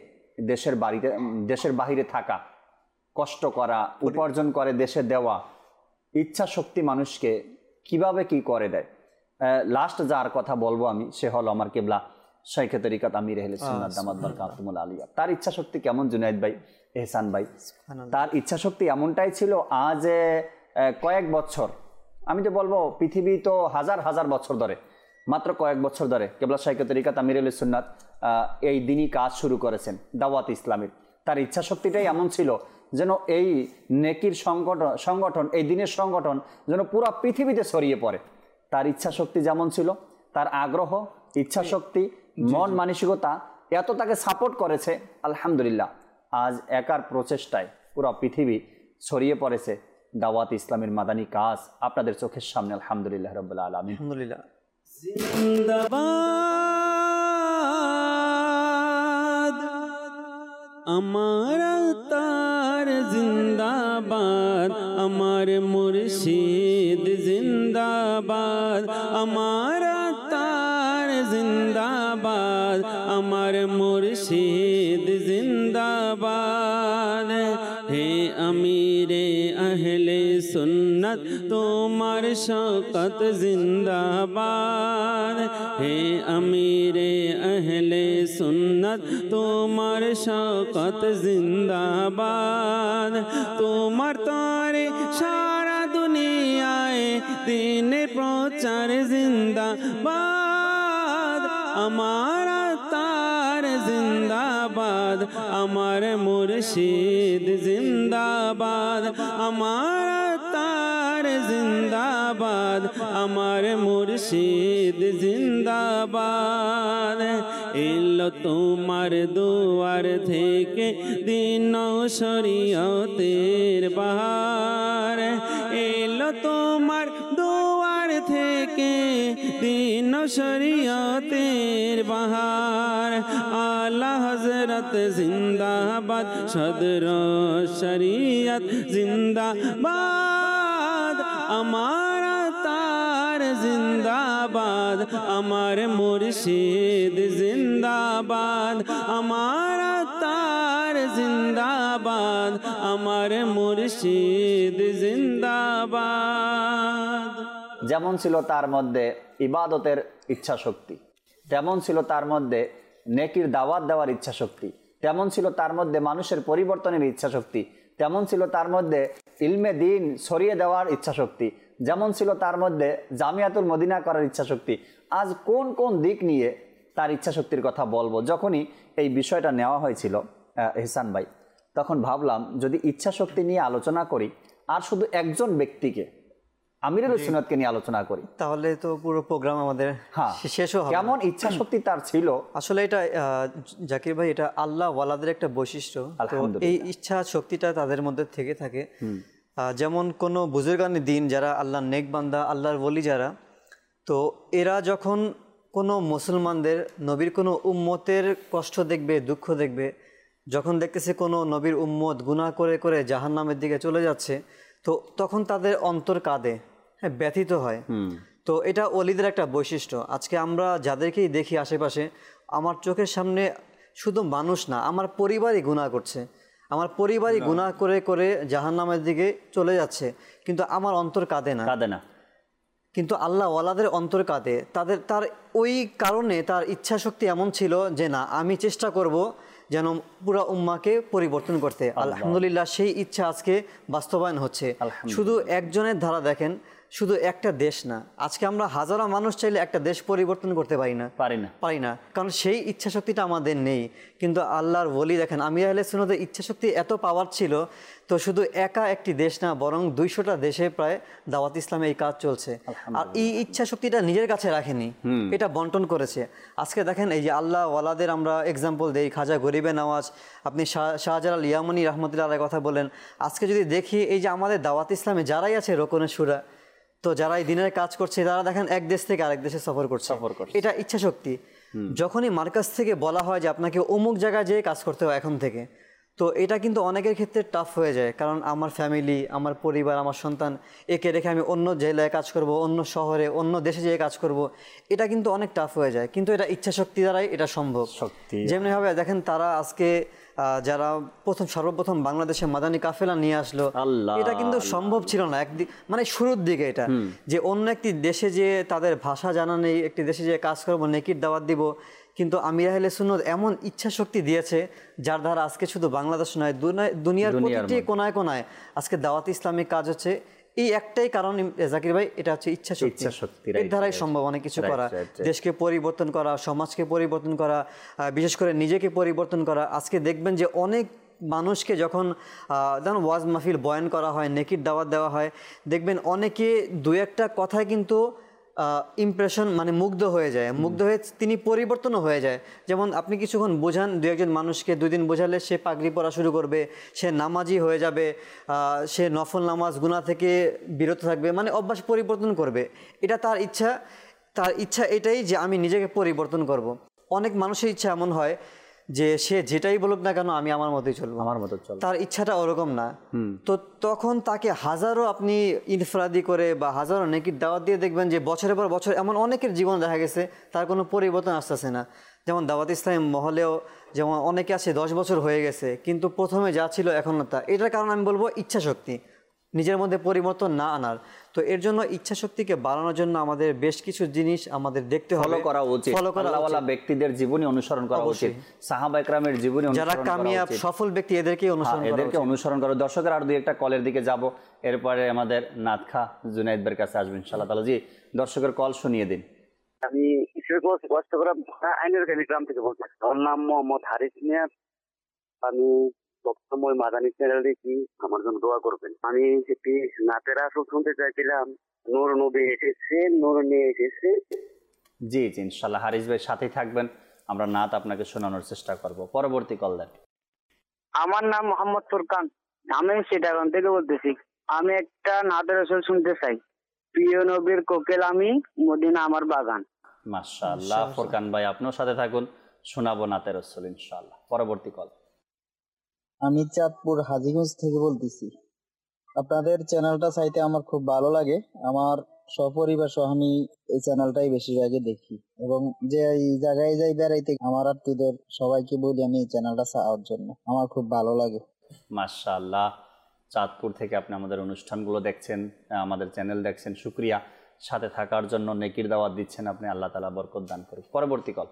Speaker 2: দেশের বাহিরে থাকা, কষ্ট করা, উপার্জন করে দেশে দেওয়া, ইচ্ছা শক্তি মানুষকে কিভাবে কি করে দেয়। লাস্ট যার কথা বলবো আমি, সে হলো আমার কিবলা শাইখে তরিকাত আমির আহলে সুন্নাত দামাত বারকাতুহুল আলিয়া। তার ইচ্ছা শক্তি কেমন জুনায়েদ ভাই, এহসান ভাই? তার ইচ্ছা শক্তি এমনটাই ছিল, আজ কয়েক বছর, আমি তো বলবো পৃথিবী তো হাজার হাজার বছর ধরে, মাত্র কয়েক বছর ধরে কিবলা শাইখে তরিকাত আমির আহলে সুন্নাত এই দিনই কাজ শুরু করেছেন, দাওয়াত ইসলামের। তার ইচ্ছা শক্তিটাই এমন ছিল যেন এই নেকির সংগঠন, এই দিনের সংগঠন যেন পুরো পৃথিবীতে ছড়িয়ে পড়ে। তার ইচ্ছা শক্তি যেমন ছিল, তার আগ্রহ, ইচ্ছা শক্তি, মন মানসিকতা এত তাকে সাপোর্ট করেছে। আলহামদুলিল্লাহ, আজ একার প্রচেষ্টায় পুরো পৃথিবী ছড়িয়ে পড়েছে দাওয়াত ইসলামের মাদানী কাজ আপনাদের চোখের সামনে। আলহামদুলিল্লাহ রাব্বুল আলামিন।
Speaker 5: আলহামদুলিল্লাহ।
Speaker 3: জিন্দাবাদ আমার তার, জিন্দাবাদ আমার মুর্শিদ, জিন্দাবাদ আমার তার, জিন্দাবাদ আমার মুর্শিদ, জিন্দাবাদ। হে আমিরে আহলে সুন্নাত তোমার শওকত জিন্দাবাদ। হে আমিরে আহলে সুন্নাত তোমার শওকত জিন্দাবাদ। তোমার তরে সারা দুনিয়ায় দিনের প্রচার জিন্দাবাদ। আমার তার জিন্দাবাদ, আমার মুর্শিদ জিন্দাবাদ। আমার তার জিন্দাবাদ, আমার মুর্শিদ জিন্দাবাদ। এলো তোমার দুয়ার থেকে দিন শরীয়তের বাহার। এলো তোমার দুয়ার থেকে দিন শরীয়তের বাহার। আলা হযরত জিন্দাবাদ, সদর শরীয়ত জিন্দাবাদ। আমার তার জিন্দাবাদ। জিন্দাবাদ, আমার মুর্শিদ জিন্দাবাদ, আমার আত্মার জিন্দাবাদ, আমার মুর্শিদ জিন্দাবাদ।
Speaker 2: যেমন ছিল তার মধ্যে ইবাদতের ইচ্ছা শক্তি, তেমন ছিল তার মধ্যে নেকির দাওয়াত দেওয়ার ইচ্ছা শক্তি, তেমন ছিল তার মধ্যে মানুষের পরিবর্তনের ইচ্ছা শক্তি, তেমন ছিল তার মধ্যে ইলমে দিন ছড়িয়ে দেওয়ার ইচ্ছা শক্তি, যেমন ছিল তার মধ্যে জামিয়াতুল মদিনা করার ইচ্ছা শক্তি। আজ কোন কোন দিক নিয়ে তার ইচ্ছা শক্তির কথা বলবো। যখনই এই বিষয়টা নেওয়া হয়েছিল এহসান ভাই, তখন ভাবলাম যদি ইচ্ছা শক্তি নিয়ে আলোচনা করি আর শুধু একজন ব্যক্তিকে আমিরুল সুন্নাতকে নিয়ে আলোচনা করি,
Speaker 5: তাহলে তো পুরো প্রোগ্রাম আমাদের শেষও হবে।
Speaker 2: কেমন ইচ্ছা শক্তি তার ছিল।
Speaker 5: আসলে এটা জাকির ভাই, এটা আল্লাহ ওয়ালাদের একটা বৈশিষ্ট্য। তো এই ইচ্ছা শক্তিটা তাদের মধ্যে থেকে থাকে। যেমন কোনো বুজুর্গানি দিন যারা আল্লাহর নেক বান্দা, আল্লাহর ওলি যারা, তো এরা যখন কোনো মুসলমানদের নবীর কোনো উম্মতের কষ্ট দেখবে, দুঃখ দেখবে, যখন দেখতেছে কোনো নবীর উম্মত গুনাহ করে করে জাহান্নামের দিকে চলে যাচ্ছে, তো তখন তাদের অন্তর কাঁদে, হ্যাঁ, ব্যথিত হয়। তো এটা ওলিদের একটা বৈশিষ্ট্য। আজকে আমরা যাদেরকেই দেখি আশেপাশে, আমার চোখের সামনে শুধু মানুষ না, আমার পরিবারই গুনাহ করছে, আমার পরিবারই গুনাহ করে করে জাহান্নামের দিকে চলে যাচ্ছে, কিন্তু আমার অন্তর কাঁদে না। কিন্তু আল্লাহ ওয়ালাদের অন্তর কাঁদে। তার ওই কারণে তার ইচ্ছা শক্তি এমন ছিল যে না, আমি চেষ্টা করব যেন পুরা উম্মাকে পরিবর্তন করতে। আলহামদুলিল্লাহ সেই ইচ্ছা আজকে বাস্তবায়ন হচ্ছে। শুধু একজনের ধারা দেখেন, শুধু একটা দেশ না, আজকে আমরা হাজারো মানুষ চাইলে একটা দেশ পরিবর্তন করতে পারি না, কারণ সেই ইচ্ছা শক্তিটা আমাদের নেই। কিন্তু আল্লাহর ওলি দেখেন, আমির আহলে সুন্নাতের ইচ্ছা শক্তি এত পাওয়ার ছিল, তো শুধু একা একটি দেশ না, বরং 200টা দেশে প্রায় দাওয়াত ইসলামে এই কাজ চলছে। আর এই ইচ্ছা শক্তিটা নিজের কাছে রাখেনি, এটা বন্টন করেছে। আজকে দেখেন এই যে আল্লাহ ওয়ালাদের আমরা এক্সাম্পল দেই, খাজা গরিবে নওয়াজ, আপনি শাহজালাল ইয়ামানি রহমতুল্লাহ আলাইহি কথা বলেন। আজকে যদি দেখি এই যে আমাদের দাওয়াত ইসলামে যারাই আছে রোকনে শুরা, তো যারা এই দিনের কাজ করছে, তারা দেখেন এক দেশ থেকে আরেক দেশে সফর করছে। এটা ইচ্ছা শক্তি। যখনই মার্কাজ থেকে বলা হয় যে আপনাকে অমুক জায়গায় যেয়ে কাজ করতে হয় এখন থেকে, তো এটা কিন্তু অনেকের ক্ষেত্রে টাফ হয়ে যায়, কারণ আমার ফ্যামিলি, আমার পরিবার, আমার সন্তান, একে রেখে আমি অন্য জেলায় কাজ করব, অন্য শহরে, অন্য দেশে যেয়ে কাজ করব, এটা কিন্তু অনেক টাফ হয়ে যায়। কিন্তু এটা ইচ্ছা শক্তি দ্বারাই এটা সম্ভব। যেমনিভাবে দেখেন তারা আজকে যারা সর্বপ্রথম বাংলাদেশে মাদানী কাফেলা নিয়ে আসলো, এটা কিন্তু সম্ভব ছিল না একদিক, মানে শুরুর দিকে এটা, যে অন্য একটি দেশে যে তাদের ভাষা জানা নেই, একটি দেশে যে কাজ করবো, নেকির দাওয়াত দিব। কিন্তু আমির আহলে সুন্নাত এমন ইচ্ছা শক্তি দিয়েছে, যার দ্বারা আজকে শুধু বাংলাদেশ নয়, দুনিয়ার প্রতিটি কোনায় কোনায় আজকে দাওয়াত ইসলামিক কাজ হচ্ছে। এই একটাই কারণ জাকির ভাই, এটা হচ্ছে ইচ্ছা শক্তি। এর দ্বারাই সম্ভব অনেক কিছু করা, দেশকে পরিবর্তন করা, সমাজকে পরিবর্তন করা, বিশেষ করে নিজেকে পরিবর্তন করা। আজকে দেখবেন যে অনেক মানুষকে যখন ওয়াজ মাহফিল বয়ান করা হয়, নেকির দাওয়াত দেওয়া হয়, দেখবেন অনেকে দু একটা কথায় কিন্তু ইমপ্রেশন, মানে মুগ্ধ হয়ে যায়, মুগ্ধ হয়ে তিনি পরিবর্তনও হয়ে যায়। যেমন আপনি কিছুক্ষণ বোঝান দু একজন মানুষকে, 2 দিন বোঝালে সে পাগড়ি পরা শুরু করবে, সে নামাজি হয়ে যাবে, সে নফল নামাজ গুনাহ থেকে বিরত থাকবে, মানে অভ্যাস পরিবর্তন করবে। এটা তার ইচ্ছা এটাই যে আমি নিজেকে পরিবর্তন করব। অনেক মানুষের ইচ্ছা এমন হয় যে সে যেটাই বলুক না কেন, আমি আমার মতোই চলবো, তার ইচ্ছাটা ওরকম না। তো তখন তাকে হাজারো আপনি ইনফরাদি করে বা হাজারো নেকির দাওয়াত দিয়ে দেখবেন যে বছরের পর বছর এমন অনেকের জীবন দেখা গেছে তার কোনো পরিবর্তন আসতেছে না। যেমন দাওয়াত ইসলাম মহলেও যেমন অনেকে আছে 10 বছর হয়ে গেছে, কিন্তু প্রথমে যা ছিল এখন না তা। এটার কারণ আমি বলবো ইচ্ছা শক্তি, নিজের মধ্যে পরিবর্তন না আনার। তো এর জন্য ইচ্ছা শক্তিকে বাড়ানোর জন্য আমাদের বেশ কিছু জিনিস আমাদের দেখতে হবে, ফলো করা উচিত।
Speaker 2: আল্লাহওয়ালা ব্যক্তিদের জীবনী অনুসরণ করা উচিত, সাহাবা ইকরামের জীবনী অনুসরণ করা উচিত, যারা কামিয়াব সফল ব্যক্তি এদেরকে অনুসরণ করা। দর্শকের আর 2-1টা কলের দিকে যাব, এরপরে আমাদের নাতখা জুনাইদ ভাইয়ের কাছে আসবেন ইনশাআল্লাহ তাআলা। জি, দর্শকের কল শুনিয়ে দিন।
Speaker 6: আমি আইনের গ্রাম থেকে বলছি। আমার নাম মোহাম্মদ হারিস মিয়া। আমি সবসময় মাদানী চ্যানেল দেখি, আমার জন্য দোয়া করবেন। আমি একটি নাতের আসল শুনতে চাইছিলাম, নূর নবী এসেছে, নূর নিয়ে এসেছে।
Speaker 2: জি জি, ইনশাআল্লাহ হারিস ভাই সাথেই থাকবেন, আমরা নাত আপনাকে শোনানোর চেষ্টা করব। পরবর্তী কল দেন।
Speaker 9: আমার নাম মোহাম্মদ ফুরকান, আমি সিটাগাং থেকে বলতেছি। আমি একটা নাতের আসল শুনতে চাই, প্রিয় নবীর কোকিল আমি, মদিনা আমার বাগান।
Speaker 2: মাশাআল্লাহ, ফুরকান ভাই আপনিও সাথে থাকুন, শোনাবো নাতের রাসূল ইনশাআল্লাহ। পরবর্তী কল।
Speaker 10: আমি চাঁদপুর হাজীগঞ্জ থেকে বলতেছি। আপনাদের চ্যানেলটা চাইতে আমার খুব ভালো লাগে। আমার সপরিবার সহ আমি এই চ্যানেলটাই বেশিরভাগই দেখি, এবং যে এই জায়গায় যাই বেড়াইতে আমার আত্মীয়দের সবাইকে বলি আমি এই চ্যানেলটা চাওয়ার জন্য, আমার খুব ভালো লাগে।
Speaker 2: মাশাআল্লাহ, চাঁদপুর থেকে আপনি আমাদের অনুষ্ঠানগুলো দেখছেন, আমাদের চ্যানেল দেখছেন, শুকরিয়া। সাথে থাকার জন্য নেকির দাওয়াত দিচ্ছেন আপনি, আল্লাহ তাআলা বরকত দান করুক। পরবর্তী কল।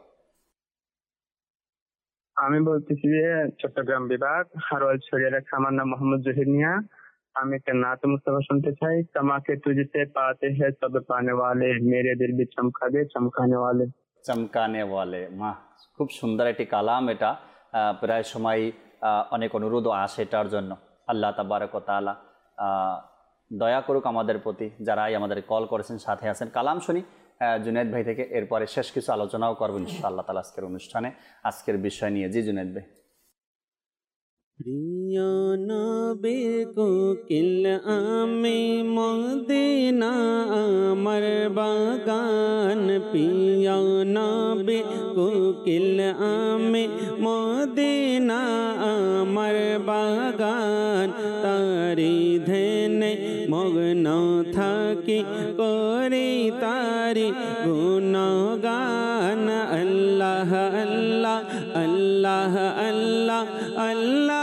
Speaker 11: আমি বলতেছি যে চট্টগ্রাম বিভাগ হারোয়াল ছড়িয়ার আমার নাম মোহাম্মদ জহির মিয়া। আমি একটা নাত মুস্তাফা শুনতে চাই। তমাকে তুঝসে পাতে হ্যায় সব পানে ওয়ালে, মেরে দিল ভি চমকা দে চমকানে ওয়ালে।
Speaker 2: চমকানে ওয়ালে, মাহ, খুব সুন্দর একটি কালাম এটা। প্রায় সময় অনেক অনুরোধও আসে এটার জন্য। আল্লাহ তাবারক ওয়া তাআলা দয়া করুক আমাদের প্রতি, যারাই আমাদের কল করেছেন, সাথে আছেন। কালাম শুনি জুনায়েদ ভাই থেকে, এরপরে শেষ কিছু আলোচনাও করবো ইনশাআল্লাহ তাআলা আজকের অনুষ্ঠানে, আজকের বিষয় নিয়ে। জি জুনায়েদ ভাই।
Speaker 3: প্রিয় নবী কোকিল আমি মদিনা আমার বাগান, প্রিয় নবী কোকিল আমি মদিনা আমার বাগান, তারি ধ্যানে মগ্ন থাকি করি তারি গুণগান। আল্লাহ আল্লাহ আল্লাহ আল্লাহ আল্লাহ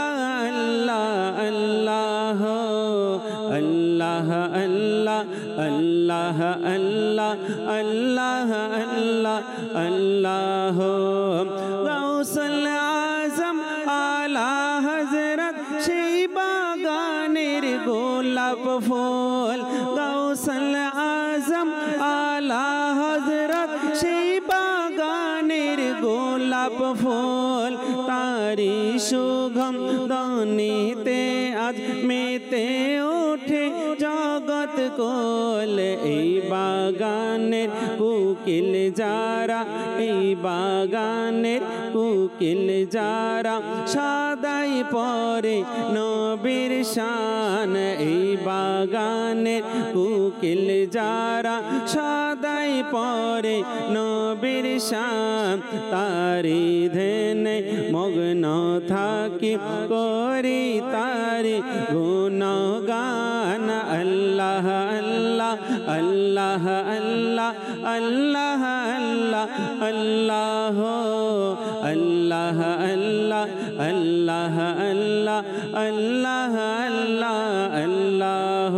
Speaker 3: আল্লাহ আল্লাহ আল্লাহ আল্লাহ আল্লাহ আল্লাহ আল্লাহ আল্লাহ। গাউসুল আজম আলা হযরত সেই বাগানের গোলাপ ফুল, গাউসুল আজম আলা হযরত সেই বাগানের গোলাপ ফুল, তারি সুগম দনিতে আজ মেতে ওঠে জগৎ কোল। এই বাগানের কোকিল যারা, এই বাগানের কোকিল যারা সদাই পরে নবীর শান, এই বাগানের কোকিল যারা সদাই পরে নবীর শান, তারি ধ্যানে মগ্ন থাকি করি তারি গুণগান। আল্লাহ আল্লাহ আল্লাহ আল্লাহ আল্লাহ আল্লাহ আল্লাহ আল্লাহ আল্লাহ আল্লাহ আল্লাহ আল্লাহ আল্লাহ।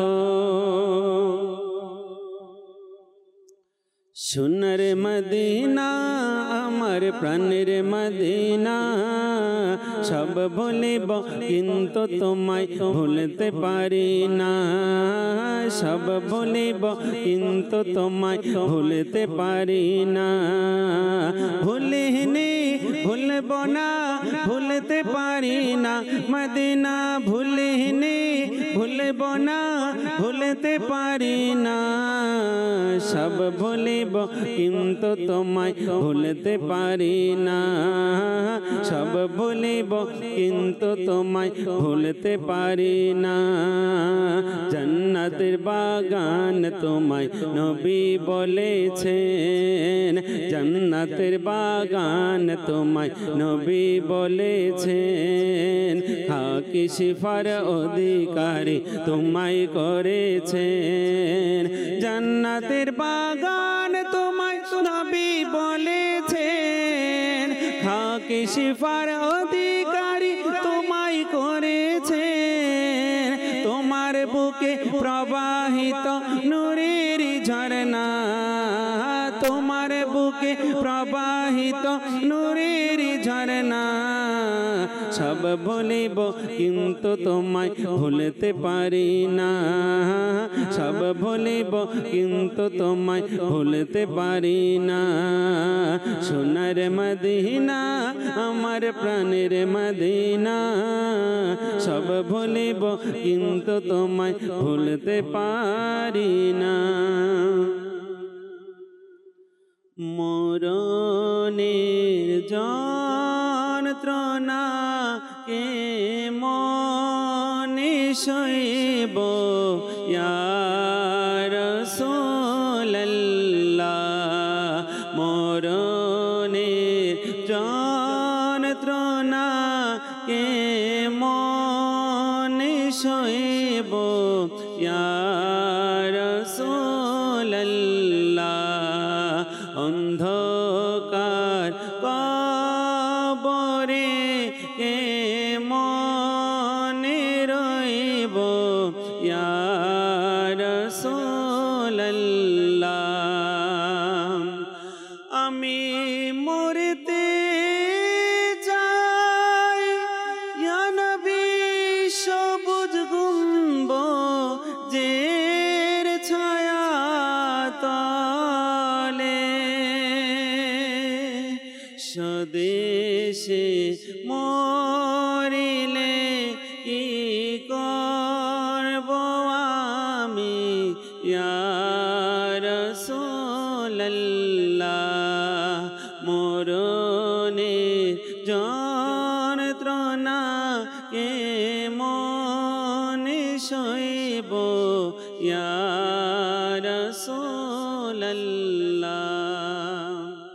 Speaker 3: সোনার মদিনা আমার প্রাণের মদিনা, সব ভুলিব কিন্তু তোমায় ভুলতে পারি না, সব ভুলিব কিন্তু তোমায় ভুলতে পারি না। ভুলিনি ভুলব না ভুলতে পারি না মদিনা, ভুলিনি ভুলব না ভুলতে পারি না, সব ভুলিব কিন্তু তোমায় ভুলতে পারি না, সব ভুলিব কিন্তু তোমায় ভুলতে পারি না। জান্নাতের বাগান তোমায় নবী বলেছেন, জান্নাতের বাগান তোমায় নবী বলেছেন, খাকি শিফার অধিকারী তোমায় করেছেন। জান্নাতের বাগান তোমায় নবী বলেছেন, খাকি শিফার অধিকারী তোমায় করেছেন। তোমার বুকে প্রবাহিত নূরের ঝরনা, তোমার বুকে প্রবাহিত নূরের ঝরনা, সব ভুলিব কিন্তু তোমায় ভুলতে পারি না, সব ভুলিব কিন্তু তোমায় ভুলতে পারি না। সোনার মদিনা আমার প্রাণের মদিনা, সব ভুলিব কিন্তু তোমায় ভুলতে পারি না। মরণের যন্ত্রণা কে মনে সইব ইয়া রাসূলুল্লাহ, মরণের যন্ত্রণা কে মনে সইব ইয়া রাসূলুল্লাহ। রাসূলুল্লাহ আমি মরতে যাই ইয়া নবী সবুজ গুম্বজের ছায়া তলে স্বদেশে মরিলে কি করব আমি ইয়া রাসূলুল্লাহ মরণে যন্ত্রণা কে মনে সইব ইয়া রাসূলুল্লাহ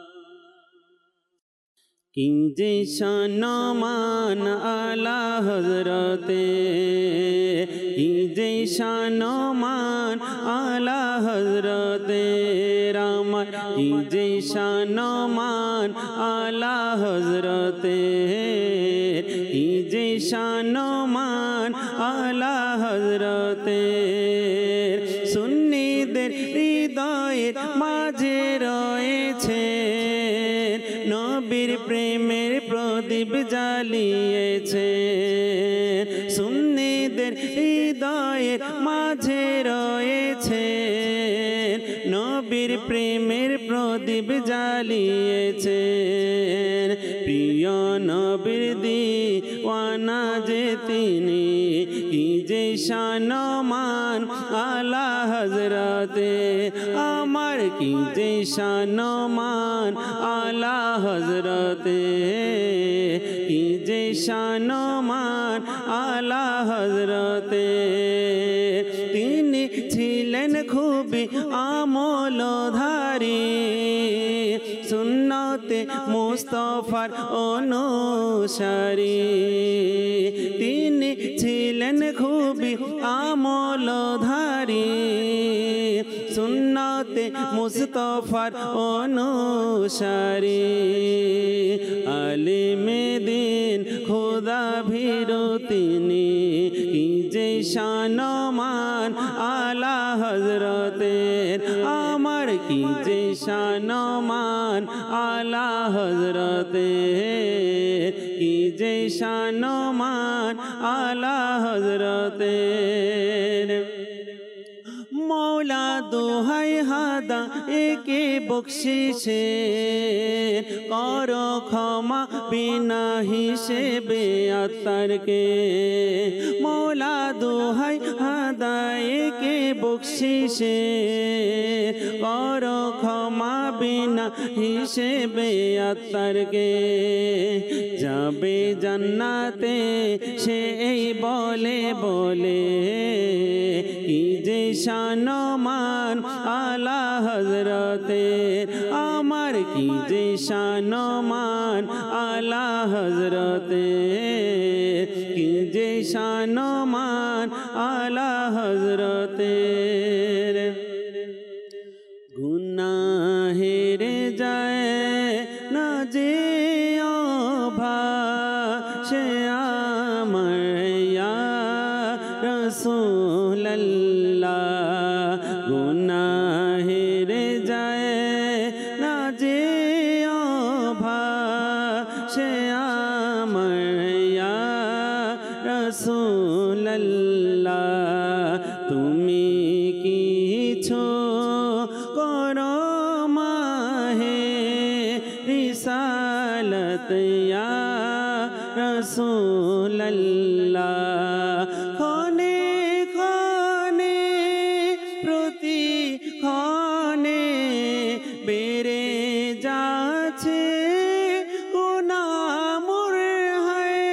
Speaker 3: কিঞ্জে শানমান আলা হযরতে কিঞ্জে শানমান আলা হযরতে রাম কিঞ্জে শানমান আলা হযরতে কিঞ্জে শানমান আলা হযরতে সুন্নিদের হৃদয়ের মাঝে রয়েছে নবীর প্রেমের প্রদীপ জ্বালিয়েছে সুন্নিদের হৃদয়ের মাঝে রয়েছে নবীর প্রেমের প্রদীপ জ্বালিয়েছে প্রিয় নবীর দিওয়ানা যে তিনি কি যে শানমান আলা হযরতে আমার কি যে শানমান আলা হযরতে কি যে শানমান আলা হযরতে তিনি ছিলেন খুবই আমলধারী সুন্নতে মুস্তাফার অনুসারী তিনি ছিলেন খুবই আমলধারী সুন্নতে মুস্তাফার অনুসারী আলিমে দিন খোদা ভীরু তিনি কি যে শানমান আলা হযরতে আমার কি যে শানমান আলা হযরতে কি যে শানমান আলা হযরতে মৌলা দোহাই হাদা একে বকশিসে কর ক্ষমা বিনা হিসেবে আত্মারকে মৌলা দোহাই হাদা একে বকশিসে কর ক্ষমা বিনা হিসেবে আত্মারকে যাবে জান্নাতে সে এই বলে বলে কি যে শানমান আলা হযরতে আমার কি যে শানমান আলা হযরতে কি যে শানমান আলা হযরতে গুনাহের যায় না যে সে আমার ইয়া রাসূলুল্লাহ গুনাহের যায় না যে সে আমার ইয়া রাসূলুল্লাহ তুমি কিছু করো মাহে রিসালত ইয়া রাসূলুল্লাহ ক্ষণে ক্ষণে প্রতি ক্ষণে বেড়ে যাচ্ছে গুনাহ মোর হয়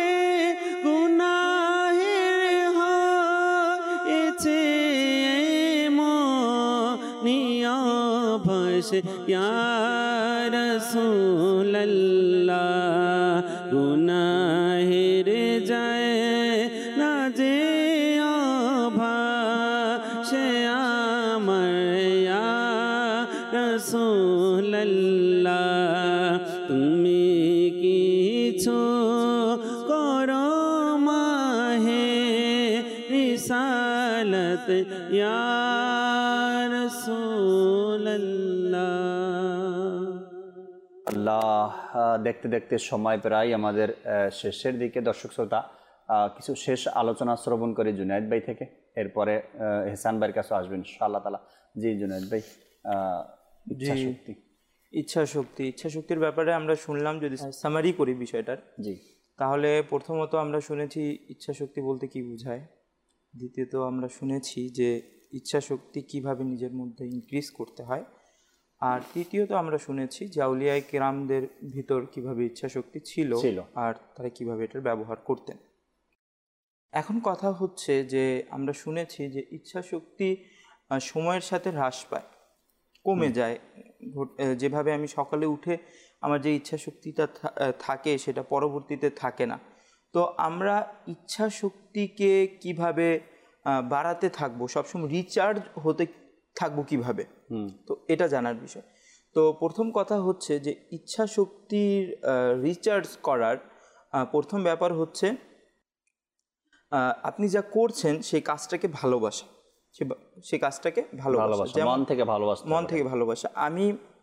Speaker 3: গুনাহের হয়েছে নিয়ভস ইয়া রাসূলুল্লাহ গুনাহের যায় না যে সে আমার ইয়া রাসূলুল্লাহ তুমি কিছু করো মাহে রিসালত ইয়া রাসূল
Speaker 2: আলহামদুলিল্লাহ, দেখতে দেখতে সময় প্রায় আমাদের শেষের দিকে। দর্শক শ্রোতা, কিছু শেষ আলোচনা শ্রবণ করি জুনায়েদ ভাই থেকে, এরপরে এহসান ভাইয়ের কাছে আসবেন ইনশাআল্লাহ তাআলা। জি জুনায়েদ ভাই,
Speaker 4: ইচ্ছা শক্তির ব্যাপারে আমরা শুনলাম, যদি সামারি করি বিষয়টার, জি, তাহলে প্রথমত আমরা শুনেছি ইচ্ছা শক্তি বলতে কি বোঝায়, দ্বিতীয়ত আমরা শুনেছি যে ইচ্ছা শক্তি কিভাবে নিজের মধ্যে ইনক্রিজ করতে হয়, আর তৃতীয়ত আমরা শুনেছি যে আউলিয়ায়ে কেরামদের ভিতর কিভাবে ইচ্ছা শক্তি ছিল আর তারা কিভাবে এটার ব্যবহার করতেন। এখন কথা হচ্ছে যে আমরা শুনেছি যে ইচ্ছা শক্তি সময়ের সাথে হ্রাস পায়, কমে যায়। যেভাবে আমি সকালে উঠে আমার যে ইচ্ছা শক্তিটা থাকে সেটা পরবর্তীতে থাকে না। তো আমরা ইচ্ছা শক্তিকে কিভাবে বাড়াতে থাকবো, সবসময় রিচার্জ হতে থাকবো কিভাবে, তো এটা জানার বিষয়। তো প্রথম কথা হচ্ছে যে ইচ্ছা শক্তির রিচার্জ করার প্রথম ব্যাপার হচ্ছে আপনি যা করছেন সেই কাজটাকে ভালোবাসা, সেই কাজটাকে ভালোবাসা, মন থেকে ভালোবাসা। আমি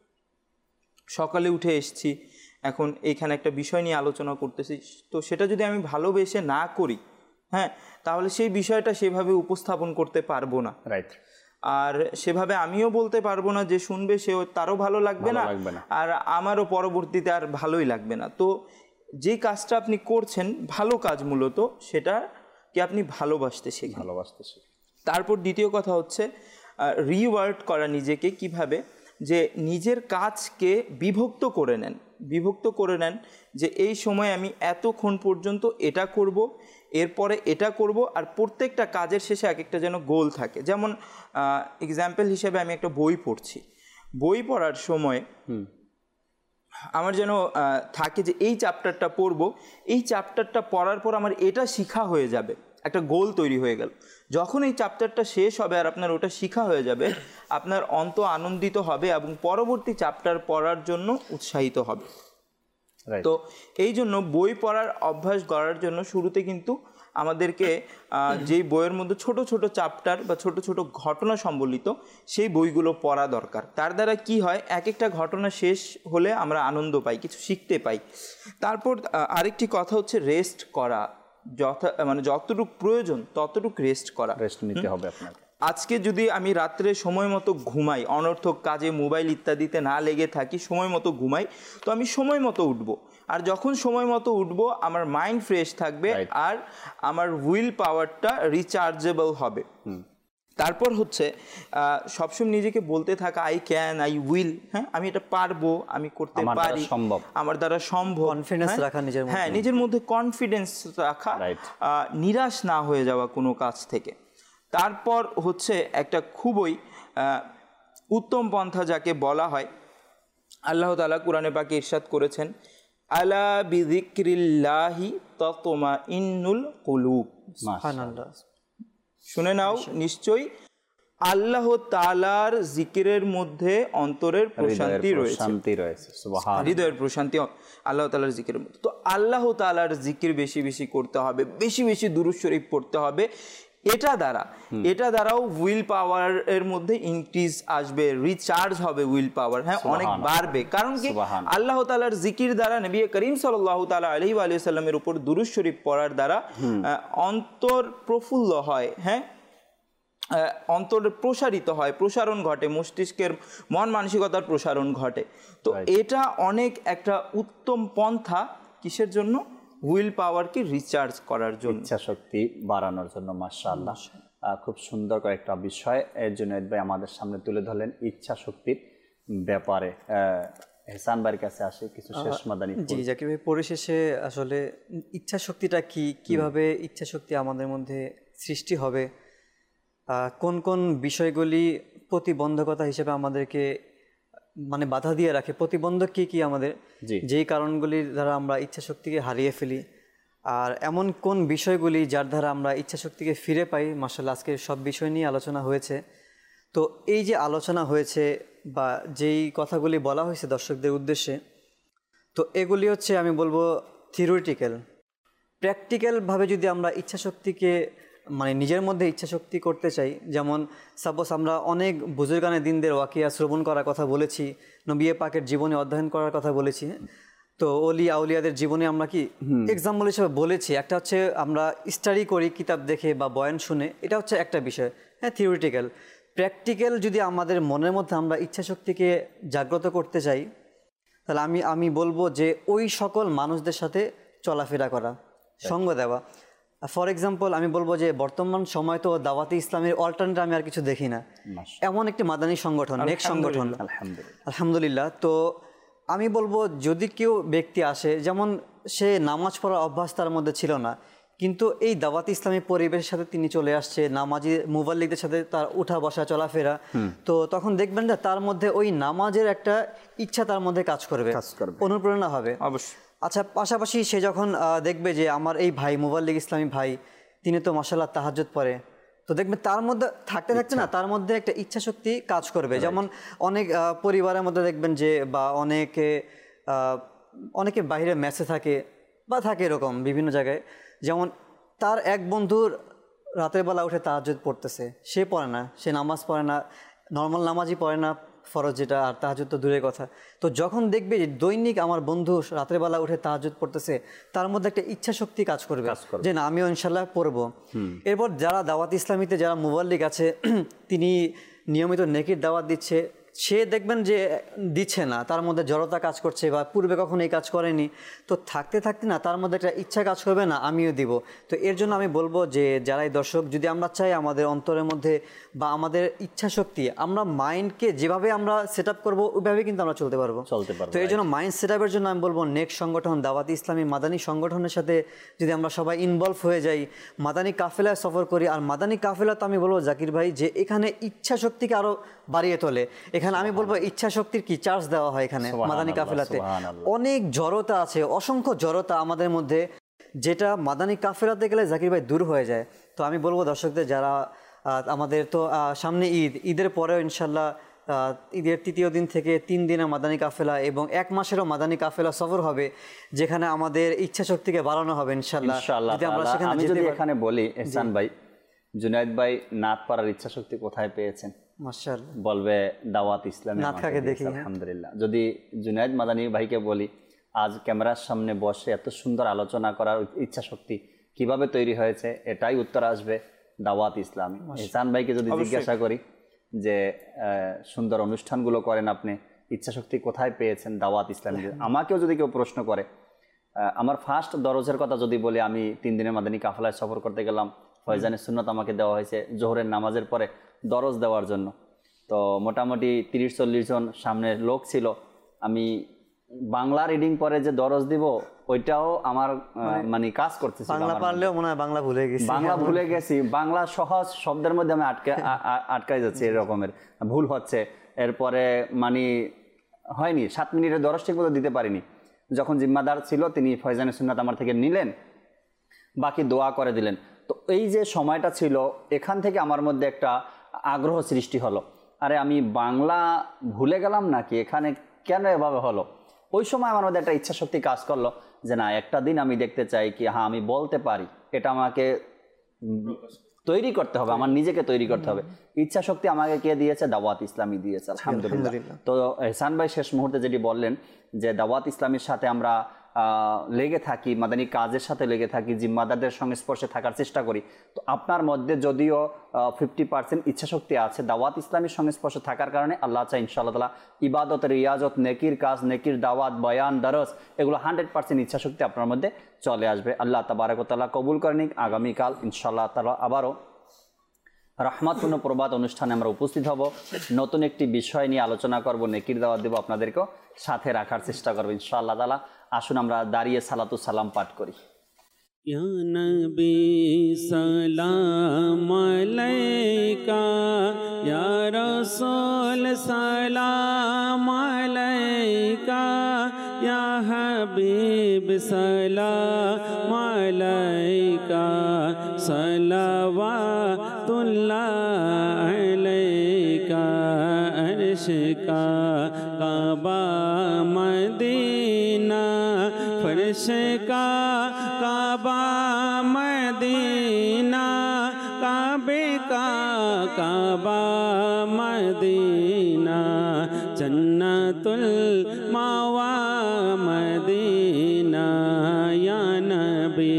Speaker 4: সকালে উঠে এসেছি, এখন এইখানে একটা বিষয় নিয়ে আলোচনা করতেছি, তো সেটা যদি আমি ভালোবেসে না করি, হ্যাঁ, তাহলে সেই বিষয়টা সেভাবে উপস্থাপন করতে পারবো না, রাইট। আর সেভাবে আমিও বলতে পারবো না, যে শুনবে সেও তারও ভালো লাগবে না, আর আমারও পরবর্তীতে আর ভালোই লাগবে না। তো যে কাজটা আপনি করছেন ভালো কাজ, মূলত সেটাকে আপনি ভালোবাসতে শিখেন। তারপর দ্বিতীয় কথা হচ্ছে রিওয়ার্ড করা নিজেকে, কিভাবে, যে নিজের কাজকে বিভক্ত করে নেন যে এই সময় আমি এতক্ষণ পর্যন্ত এটা করব, এরপরে এটা করব, আর প্রত্যেকটা কাজের শেষে এক একটা যেন গোল থাকে। যেমন এক্সাম্পল হিসেবে আমি একটা বই পড়ছি, বই পড়ার সময় আমার যেন থাকে যে এই চ্যাপ্টারটা পড়বো, এই চ্যাপ্টারটা পড়ার পর আমার এটা শিখা হয়ে যাবে, একটা গোল তৈরি হয়ে গেল। যখন এই চ্যাপ্টারটা শেষ হবে আর আপনার ওটা শিখা হয়ে যাবে, আপনার অন্তর আনন্দিত হবে এবং পরবর্তী চ্যাপ্টার পড়ার জন্য উৎসাহিত হবে। তো এই জন্য বই পড়ার অভ্যাস করার জন্য শুরুতে কিন্তু আমাদেরকে যেই বইয়ের মধ্যে ছোট ছোট চ্যাপ্টার বা ছোট ছোট ঘটনা সম্বলিত সেই বইগুলো পড়া দরকার। তার দ্বারা কি হয়, এক একটা ঘটনা শেষ হলে আমরা আনন্দ পাই, কিছু শিখতে পাই। তারপর আরেকটি কথা হচ্ছে রেস্ট করা, যতটুকু প্রয়োজন ততটুকু রেস্ট করা,
Speaker 2: রেস্ট নিতে হবে আপনাকে।
Speaker 4: আজকে যদি আমি রাত্রে সময় মতো ঘুমাই, অনর্থক কাজে মোবাইল ইত্যাদিতে না লেগে থাকি, সময় মতো ঘুমাই, তো আমি সময় মতো উঠবো। আর যখন সময় মতো উঠবো আমার মাইন্ড ফ্রেশ থাকবে, আর আমার উইল পাওয়ারটা রিচার্জেবল হবে। তারপর হচ্ছে সবসময় নিজেকে বলতে থাকা আই ক্যান, আই উইল, হ্যাঁ আমি এটা পারবো, আমি করতে পারি, আমার দ্বারা সম্ভব,
Speaker 5: কনফিডেন্স রাখা নিজের মধ্যে,
Speaker 4: হ্যাঁ নিজের মধ্যে কনফিডেন্স রাখা, নিরাশ না হয়ে যাওয়া কোনো কাজ থেকে। তারপর হচ্ছে একটা খুবই উত্তম পন্থা যাকে বলা হয়, আল্লাহ তাআলা কুরআনে পাকে ইরশাদ করেছেন, আলা বিযিকরিল্লাহি তাতমাইন্নুল কুলুব। সুবহানাল্লাহ, শুনে নাও, নিশ্চয়ই আল্লাহ তাআলার জিকিরের মধ্যে অন্তরের প্রশান্তি রয়েছে। সুবহানাল্লাহ, হৃদয়ের প্রশান্তি আল্লাহ তাআলার জিকিরের মধ্যে। তো আল্লাহ তাআলার জিকির বেশি বেশি করতে হবে, বেশি বেশি দুরূদ শরীফ পড়তে হবে। এটা দ্বারাও উইল পাওয়ারের মধ্যে ইনক্রিজ আসবে, রিচার্জ হবে উইল পাওয়ার, হ্যাঁ অনেক বাড়বে। কারণ কি, আল্লাহ তাআলার জিকির দ্বারা, নবী করিম সাল্লাল্লাহু তাআলা আলাইহি ওয়া সাল্লামের উপর দুরূদ শরীফ পড়ার দ্বারা অন্তর প্রফুল্ল হয়, হ্যাঁ অন্তর প্রসারিত হয়, প্রসারণ ঘটে, মস্তিষ্কের মন মানসিকতার প্রসারণ ঘটে। তো এটা অনেক একটা উত্তম পন্থা, কিসের জন্য, উইল পাওয়ারকে রিচার্জ করার জন্য,
Speaker 2: ইচ্ছা শক্তি বাড়ানোর জন্য। মাশাআল্লাহ, খুব সুন্দর কয়েকটা বিষয় জুনায়েদ ভাই আমাদের সামনে তুলে ধরলেন ইচ্ছা শক্তির ব্যাপারে। এহসান ভাইয়ের কাছে আসে কিছু শেষ মাদানী।
Speaker 5: জি জাকির ভাই, পরিশেষে আসলে ইচ্ছা শক্তিটা কি, কিভাবে ইচ্ছা শক্তি আমাদের মধ্যে সৃষ্টি হবে, কোন কোন বিষয়গুলি প্রতিবন্ধকতা হিসেবে আমাদেরকে বাধা দিয়ে রাখে, প্রতিবন্ধক কি আমাদের, যেই কারণগুলির দ্বারা আমরা ইচ্ছা শক্তিকে হারিয়ে ফেলি, আর এমন কোন বিষয়গুলি যার দ্বারা আমরা ইচ্ছা শক্তিকে ফিরে পাই। মাশাআল্লাহ, আজকে সব বিষয় নিয়ে আলোচনা হয়েছে। তো এই যে আলোচনা হয়েছে বা যেই কথাগুলি বলা হয়েছে দর্শকদের উদ্দেশ্যে, তো এগুলি হচ্ছে আমি বলবো থিওরিটিক্যাল। প্র্যাকটিক্যালভাবে যদি আমরা ইচ্ছা শক্তিকে মানে নিজের মধ্যে ইচ্ছা শক্তি করতে চাই, যেমন সাপোজ আমরা অনেক বুজুর্গানে দিনদের ওয়াকিয়া শ্রবণ করার কথা বলেছি, নবী পাকের জীবনে অধ্যয়ন করার কথা বলেছি। তো অলি আউলিয়াদের জীবনে আমরা কি এক্সাম্পল হিসেবে বলেছি, একটা হচ্ছে আমরা স্টাডি করি কিতাব দেখে বা বয়ান শুনে, এটা হচ্ছে একটা বিষয়, হ্যাঁ থিওরিটিক্যাল। প্র্যাকটিক্যাল যদি আমাদের মনের মধ্যে আমরা ইচ্ছা শক্তিকে জাগ্রত করতে চাই, তাহলে আমি বলবো যে ওই সকল মানুষদের সাথে চলাফেরা করা, সঙ্গ দেওয়া। ফর এক্সাম্পল আমি বলবো যে বর্তমান সময় তো দাওয়াতে ইসলামের অল্টারনেটিভ আমি আর কিছু দেখি না, এমন একটি মাদানী সংগঠন, নেক্সট সংগঠন আলহামদুলিল্লাহ। তো আমি বলবো যদি কেউ ব্যক্তি আসে, যেমন সে নামাজ পড়ার অভ্যাস তার মধ্যে ছিল না, কিন্তু এই দাওয়াত ইসলামী পরিবেশের সাথে তিনি চলে আসছে, নামাজি মুবাল্লিগদের সাথে তার উঠা বসা চলাফেরা, তো তখন দেখবেন যে তার মধ্যে ওই নামাজের একটা ইচ্ছা তার মধ্যে কাজ করবে, অনুপ্রেরণা হবে অবশ্যই। আচ্ছা, পাশাপাশি সে যখন দেখবে যে আমার এই ভাই মুবাল্লিগ ইসলামী ভাই তিনি তো মাশাআল্লাহ তাহাজ্জুদ পড়ে, তো দেখবেন তার মধ্যে থাকতে থাকতে না তার মধ্যে একটা ইচ্ছা শক্তি কাজ করবে। যেমন অনেক পরিবারের মধ্যে দেখবেন যে বা অনেকে বাইরে মেসে থাকে বা থাকে এরকম বিভিন্ন জায়গায়, যেমন তার এক বন্ধুর রাতের বেলা উঠে তাহাজ্জুদ পড়তেছে, সে পড়ে না, সে নামাজ পড়ে না, নর্মাল নামাজই পড়ে না ফরজ যেটা, আর তাহাজ্জুদ তো দূরের কথা। তো যখন দেখবে যে দৈনিক আমার বন্ধু রাতের বেলা উঠে তাহাজ্জুদ পড়তেছে, তার মধ্যে একটা ইচ্ছা শক্তি কাজ করবে যে না আমিও ইনশাল্লাহ পড়বো। এরপর যারা দাওয়াত ইসলামীতে যারা মুবাল্লিগ আছে, তিনি নিয়মিত নেকির দাওয়াত দিচ্ছে, সে দেখবেন যে দিচ্ছে না, তার মধ্যে জড়তা কাজ করছে বা পূর্বে কখনো এই কাজ করেনি, তো থাকতে থাকতে না তার মধ্যে একটা ইচ্ছা কাজ করবে না আমিও দিব। তো এর জন্য আমি বলবো যে যারাই দর্শক, যদি আমরা চাই আমাদের অন্তরের মধ্যে বা আমাদের ইচ্ছা শক্তি, আমরা মাইন্ডকে যেভাবে আমরা সেট আপ করবো ওইভাবে কিন্তু আমরা চলতে পারবো। তো এই জন্য মাইন্ড সেট আপের জন্য আমি বলবো নেক্সট সংগঠন দাওয়াত ইসলামী মাদানী সংগঠনের সাথে যদি আমরা সবাই ইনভলভ হয়ে যাই, মাদানী কাফেলায় সফর করি। আর মাদানী কাফেলা তো আমি বলবো জাকির ভাই যে এখানে ইচ্ছা শক্তিকে আরো বাড়িয়ে তোলে। এখানে আমি বলবো ইচ্ছা শক্তির কি চার্জ দেওয়া হয় এখানে মাদানী কাফেলাতে, অনেক জড়তা আছে, অসংখ্য জড়তা আমাদের মধ্যে, যেটা মাদানী কাফেলাতে গেলে জাকির ভাই দূর হয়ে যায়। তো আমি বলবো দর্শকদের, যারা আমাদের তো সামনে ঈদের পরেও ইনশাল্লাহ ঈদের তৃতীয় দিন থেকে 3 দিনের মাদানী কাফেলা এবং 1 মাসেরও মাদানী কাফেলা সফর হবে, যেখানে আমাদের ইচ্ছা শক্তিকে বাড়ানো হবে ইনশাল্লাহ।
Speaker 2: আমি যদি এখানে বলি এহসান ভাই, জুনায়েদ ভাই নাত পাড়ার ইচ্ছা শক্তি কোথায় পেয়েছেন? মাশাআল্লাহ বলবে দাওয়াত ইসলামে নাতকে দেখি আলহামদুলিল্লাহ। যদি জুনায়েদ মাদানী ভাইকে বলি আজ ক্যামেরার সামনে বসে এত সুন্দর আলোচনা করার ইচ্ছা শক্তি কিভাবে তৈরি হয়েছে, এটাই উত্তর আসবে দাওয়াত ইসলামী। এহসান ভাইকে যদি জিজ্ঞাসা করি যে সুন্দর অনুষ্ঠানগুলো করেন আপনি, ইচ্ছা শক্তি কোথায় পেয়েছেন? দাওয়াত ইসলামী। আমাকেও যদি কেউ প্রশ্ন করে, আমার ফার্স্ট দরজের কথা যদি বলি, আমি 3 দিনের মাদানী কাফেলায় সফর করতে গেলাম, ফয়জানে সুন্নাত আমাকে দেওয়া হয়েছে জোহরের নামাজের পরে দরজ দেওয়ার জন্য। তো মোটামুটি 30-40 জন সামনে লোক ছিল। আমি বাংলা রিডিং পরে যে দরজ দিব ওইটাও আমার মানে কাজ করতেছি,
Speaker 5: বাংলা পারলেও মনে হয় বাংলা ভুলে গেছি,
Speaker 2: বাংলা সহজ শব্দের মধ্যে আমি আটকাই যাচ্ছি, এরকমের ভুল হচ্ছে। এরপরে মানে হয়নি, 7 মিনিটের দরজ ঠিক মতো দিতে পারিনি। যখন জিম্মাদার ছিল তিনি ফয়জানে সুন্নাত আমার থেকে নিলেন, বাকি দোয়া করে দিলেন। তো এই যে সময়টা ছিল, এখান থেকে আমার মধ্যে একটা আগ্রহ সৃষ্টি হলো, আরে আমি বাংলা ভুলে গেলাম নাকি, এখানে কেন এভাবে হলো? ওই সময় আমার মধ্যে একটা ইচ্ছা শক্তি কাজ করলো যে না, একটা দিন আমি দেখতে চাই কি হ্যাঁ আমি বলতে পারি, এটা আমাকে তৈরি করতে হবে, আমার নিজেকে তৈরি করতে হবে। ইচ্ছা শক্তি আমাকে কে দিয়েছে? দাওয়াত ইসলামী দিয়েছে আলহামদুলিল্লাহ। তো এহসান ভাই শেষ মুহূর্তে যেটি বললেন যে দাওয়াত ইসলামীর সাথে আমরা লেগে থাকি, মাদানী কাজের সাথে লেগে থাকি, জিম্মাদারদের সংস্পর্শে থাকার চেষ্টা করি। তো আপনার মধ্যে যদিও 50% ইচ্ছা শক্তি আছে, দাওয়াত ইসলামীর সংস্পর্শে থাকার কারণে আল্লাহ চাই ইনশাআল্লাহ তাআলা ইবাদত, রিয়াজত, নেকির কাজ, নেকির দাওয়াত, বয়ান, দরস, এগুলো 100% ইচ্ছা শক্তি আপনার মধ্যে চলে আসবে। আল্লাহ তাবারক ওয়া তাআলা কবুল করে নিক। আগামীকাল ইনশাআল্লাহ তাআলা আবারও রহমতপূর্ণ প্রবাদ অনুষ্ঠানে আমরা উপস্থিত হব, নতুন একটি বিষয় নিয়ে আলোচনা করব, নেকির দাওয়াত দেব, আপনাদেরকেও সাথে রাখার চেষ্টা করবো ইনশাআল্লাহ তাআলা। আসুন আমরা দাঁড়িয়ে সালাতু সালাম পাঠ করি।
Speaker 3: ইয়া নবী সালাম আলাইকা, ইয়া রাসূল সালাম আলাইকা, ইয়া হাবিব সালাম আলাইকা, সালাওয়াতুল্লাহ আলাইকা। अर्श का काबा मदीना, फर्श का काबा मदीना, मदीना जन्नतुल मावा मदीना या नबी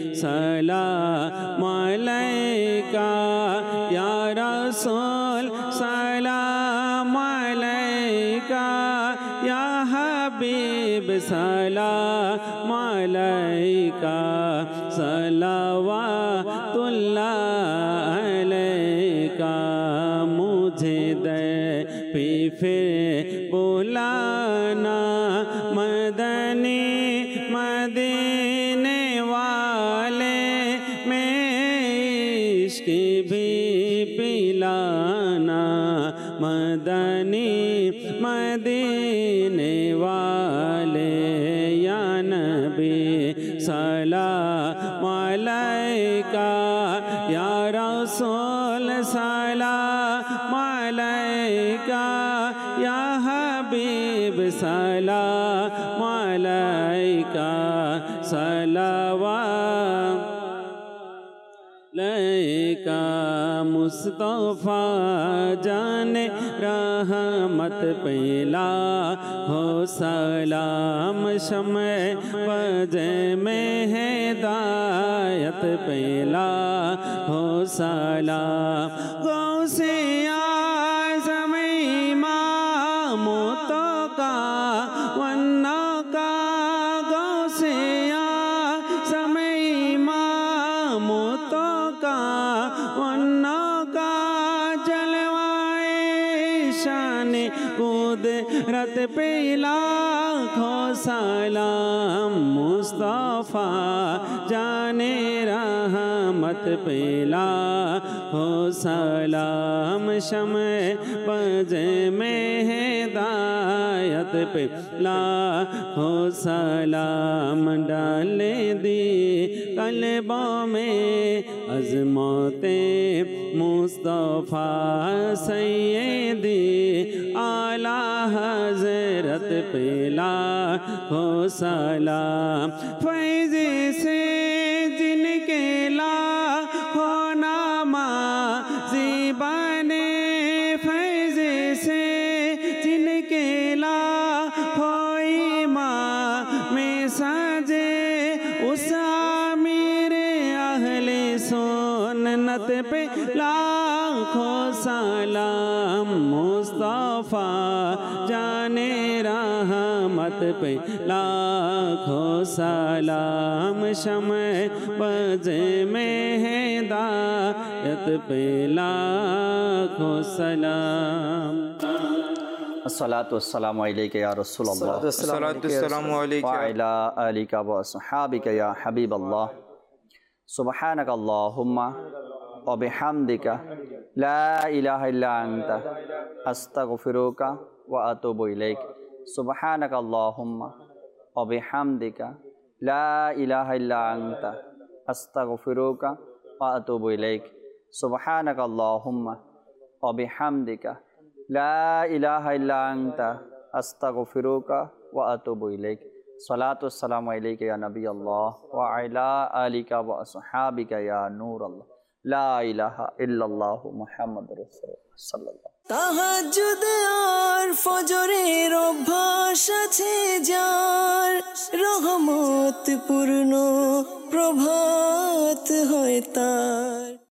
Speaker 3: सलाम अलैका या रसूल सलाम अलैका या हबीब सलाम अलैका सलावतुल्लाह अलैका मुझे दे फिर बुलाना मदनी मदीने वाले में इश्क भी पिलाना मदनी मदीने वाले या नबी सलाम अलैका या रसूल सलाम अलैका या हबीब सलाम अलैका सलावत अलैका मुस्तफ़ा जाने रहमत पेला हो सलाम शमे बजे में हिदायत पेला हो सलाम गौसे आज़म इमाम तो का वन्ना का गौसे आज़म इमाम तो का वन्ना का जलवाए शान कुदरत पे लाखों सलाम मुस्तफ़ा जाने रहमत पे लाखों सलाम शमे बजे में हिदायत पे लाखों सलाम डाले दी कल्बों में अज़मते मुस्तफ़ा सैयदी आला हज़रत पे लाखों सलाम फैज़ से जिनके लाखों नामा ज़िबाने फैज़ से जिनके लाखों ईमान में सजे उस मेरे अहले सुन्नत पे लाखों सलाम मुस्तफ़ा जाने रहमत पे लाखों सलाम शमे बजे में हिदायत पे लाखों सलाम
Speaker 2: अस्सलातु वस्सलामु अलैका या रसूलल्लाह
Speaker 4: अस्सलातु अलैका
Speaker 2: व अला आलिका व अस्हाबिका या हबीबल्लाह सुब्हानक अल्लाहुम्मा व बिहम्दिका ला इलाहा इल्ला अंता अस्तगफिरुका व अतूबु इलैक सुब्हानक अल्लाहुम्मा व बिहम्दिका ला इलाहा इल्ला अंता अस्तगफिरुका व अतूबु इलैक सुब्हानक अल्लाहुम्मा व बिहम्दिका ला इलाहा इल्ला अंता अस्तगफिरुका व अतूबु इलैक सलातु वस्सलामु अलैका या नबी अल्लाह व अला आलिका व अस्हाबिका या नूर अल्लाह ला इलाहा इल्लल्लाह मुहम्मदुर रसूलुल्लाह सल्लल्लाहु
Speaker 1: তাহাজ্জুদ আর ফজরের অভ্যাস আছে যার রহমত পূর্ণ প্রভাত হয় তার।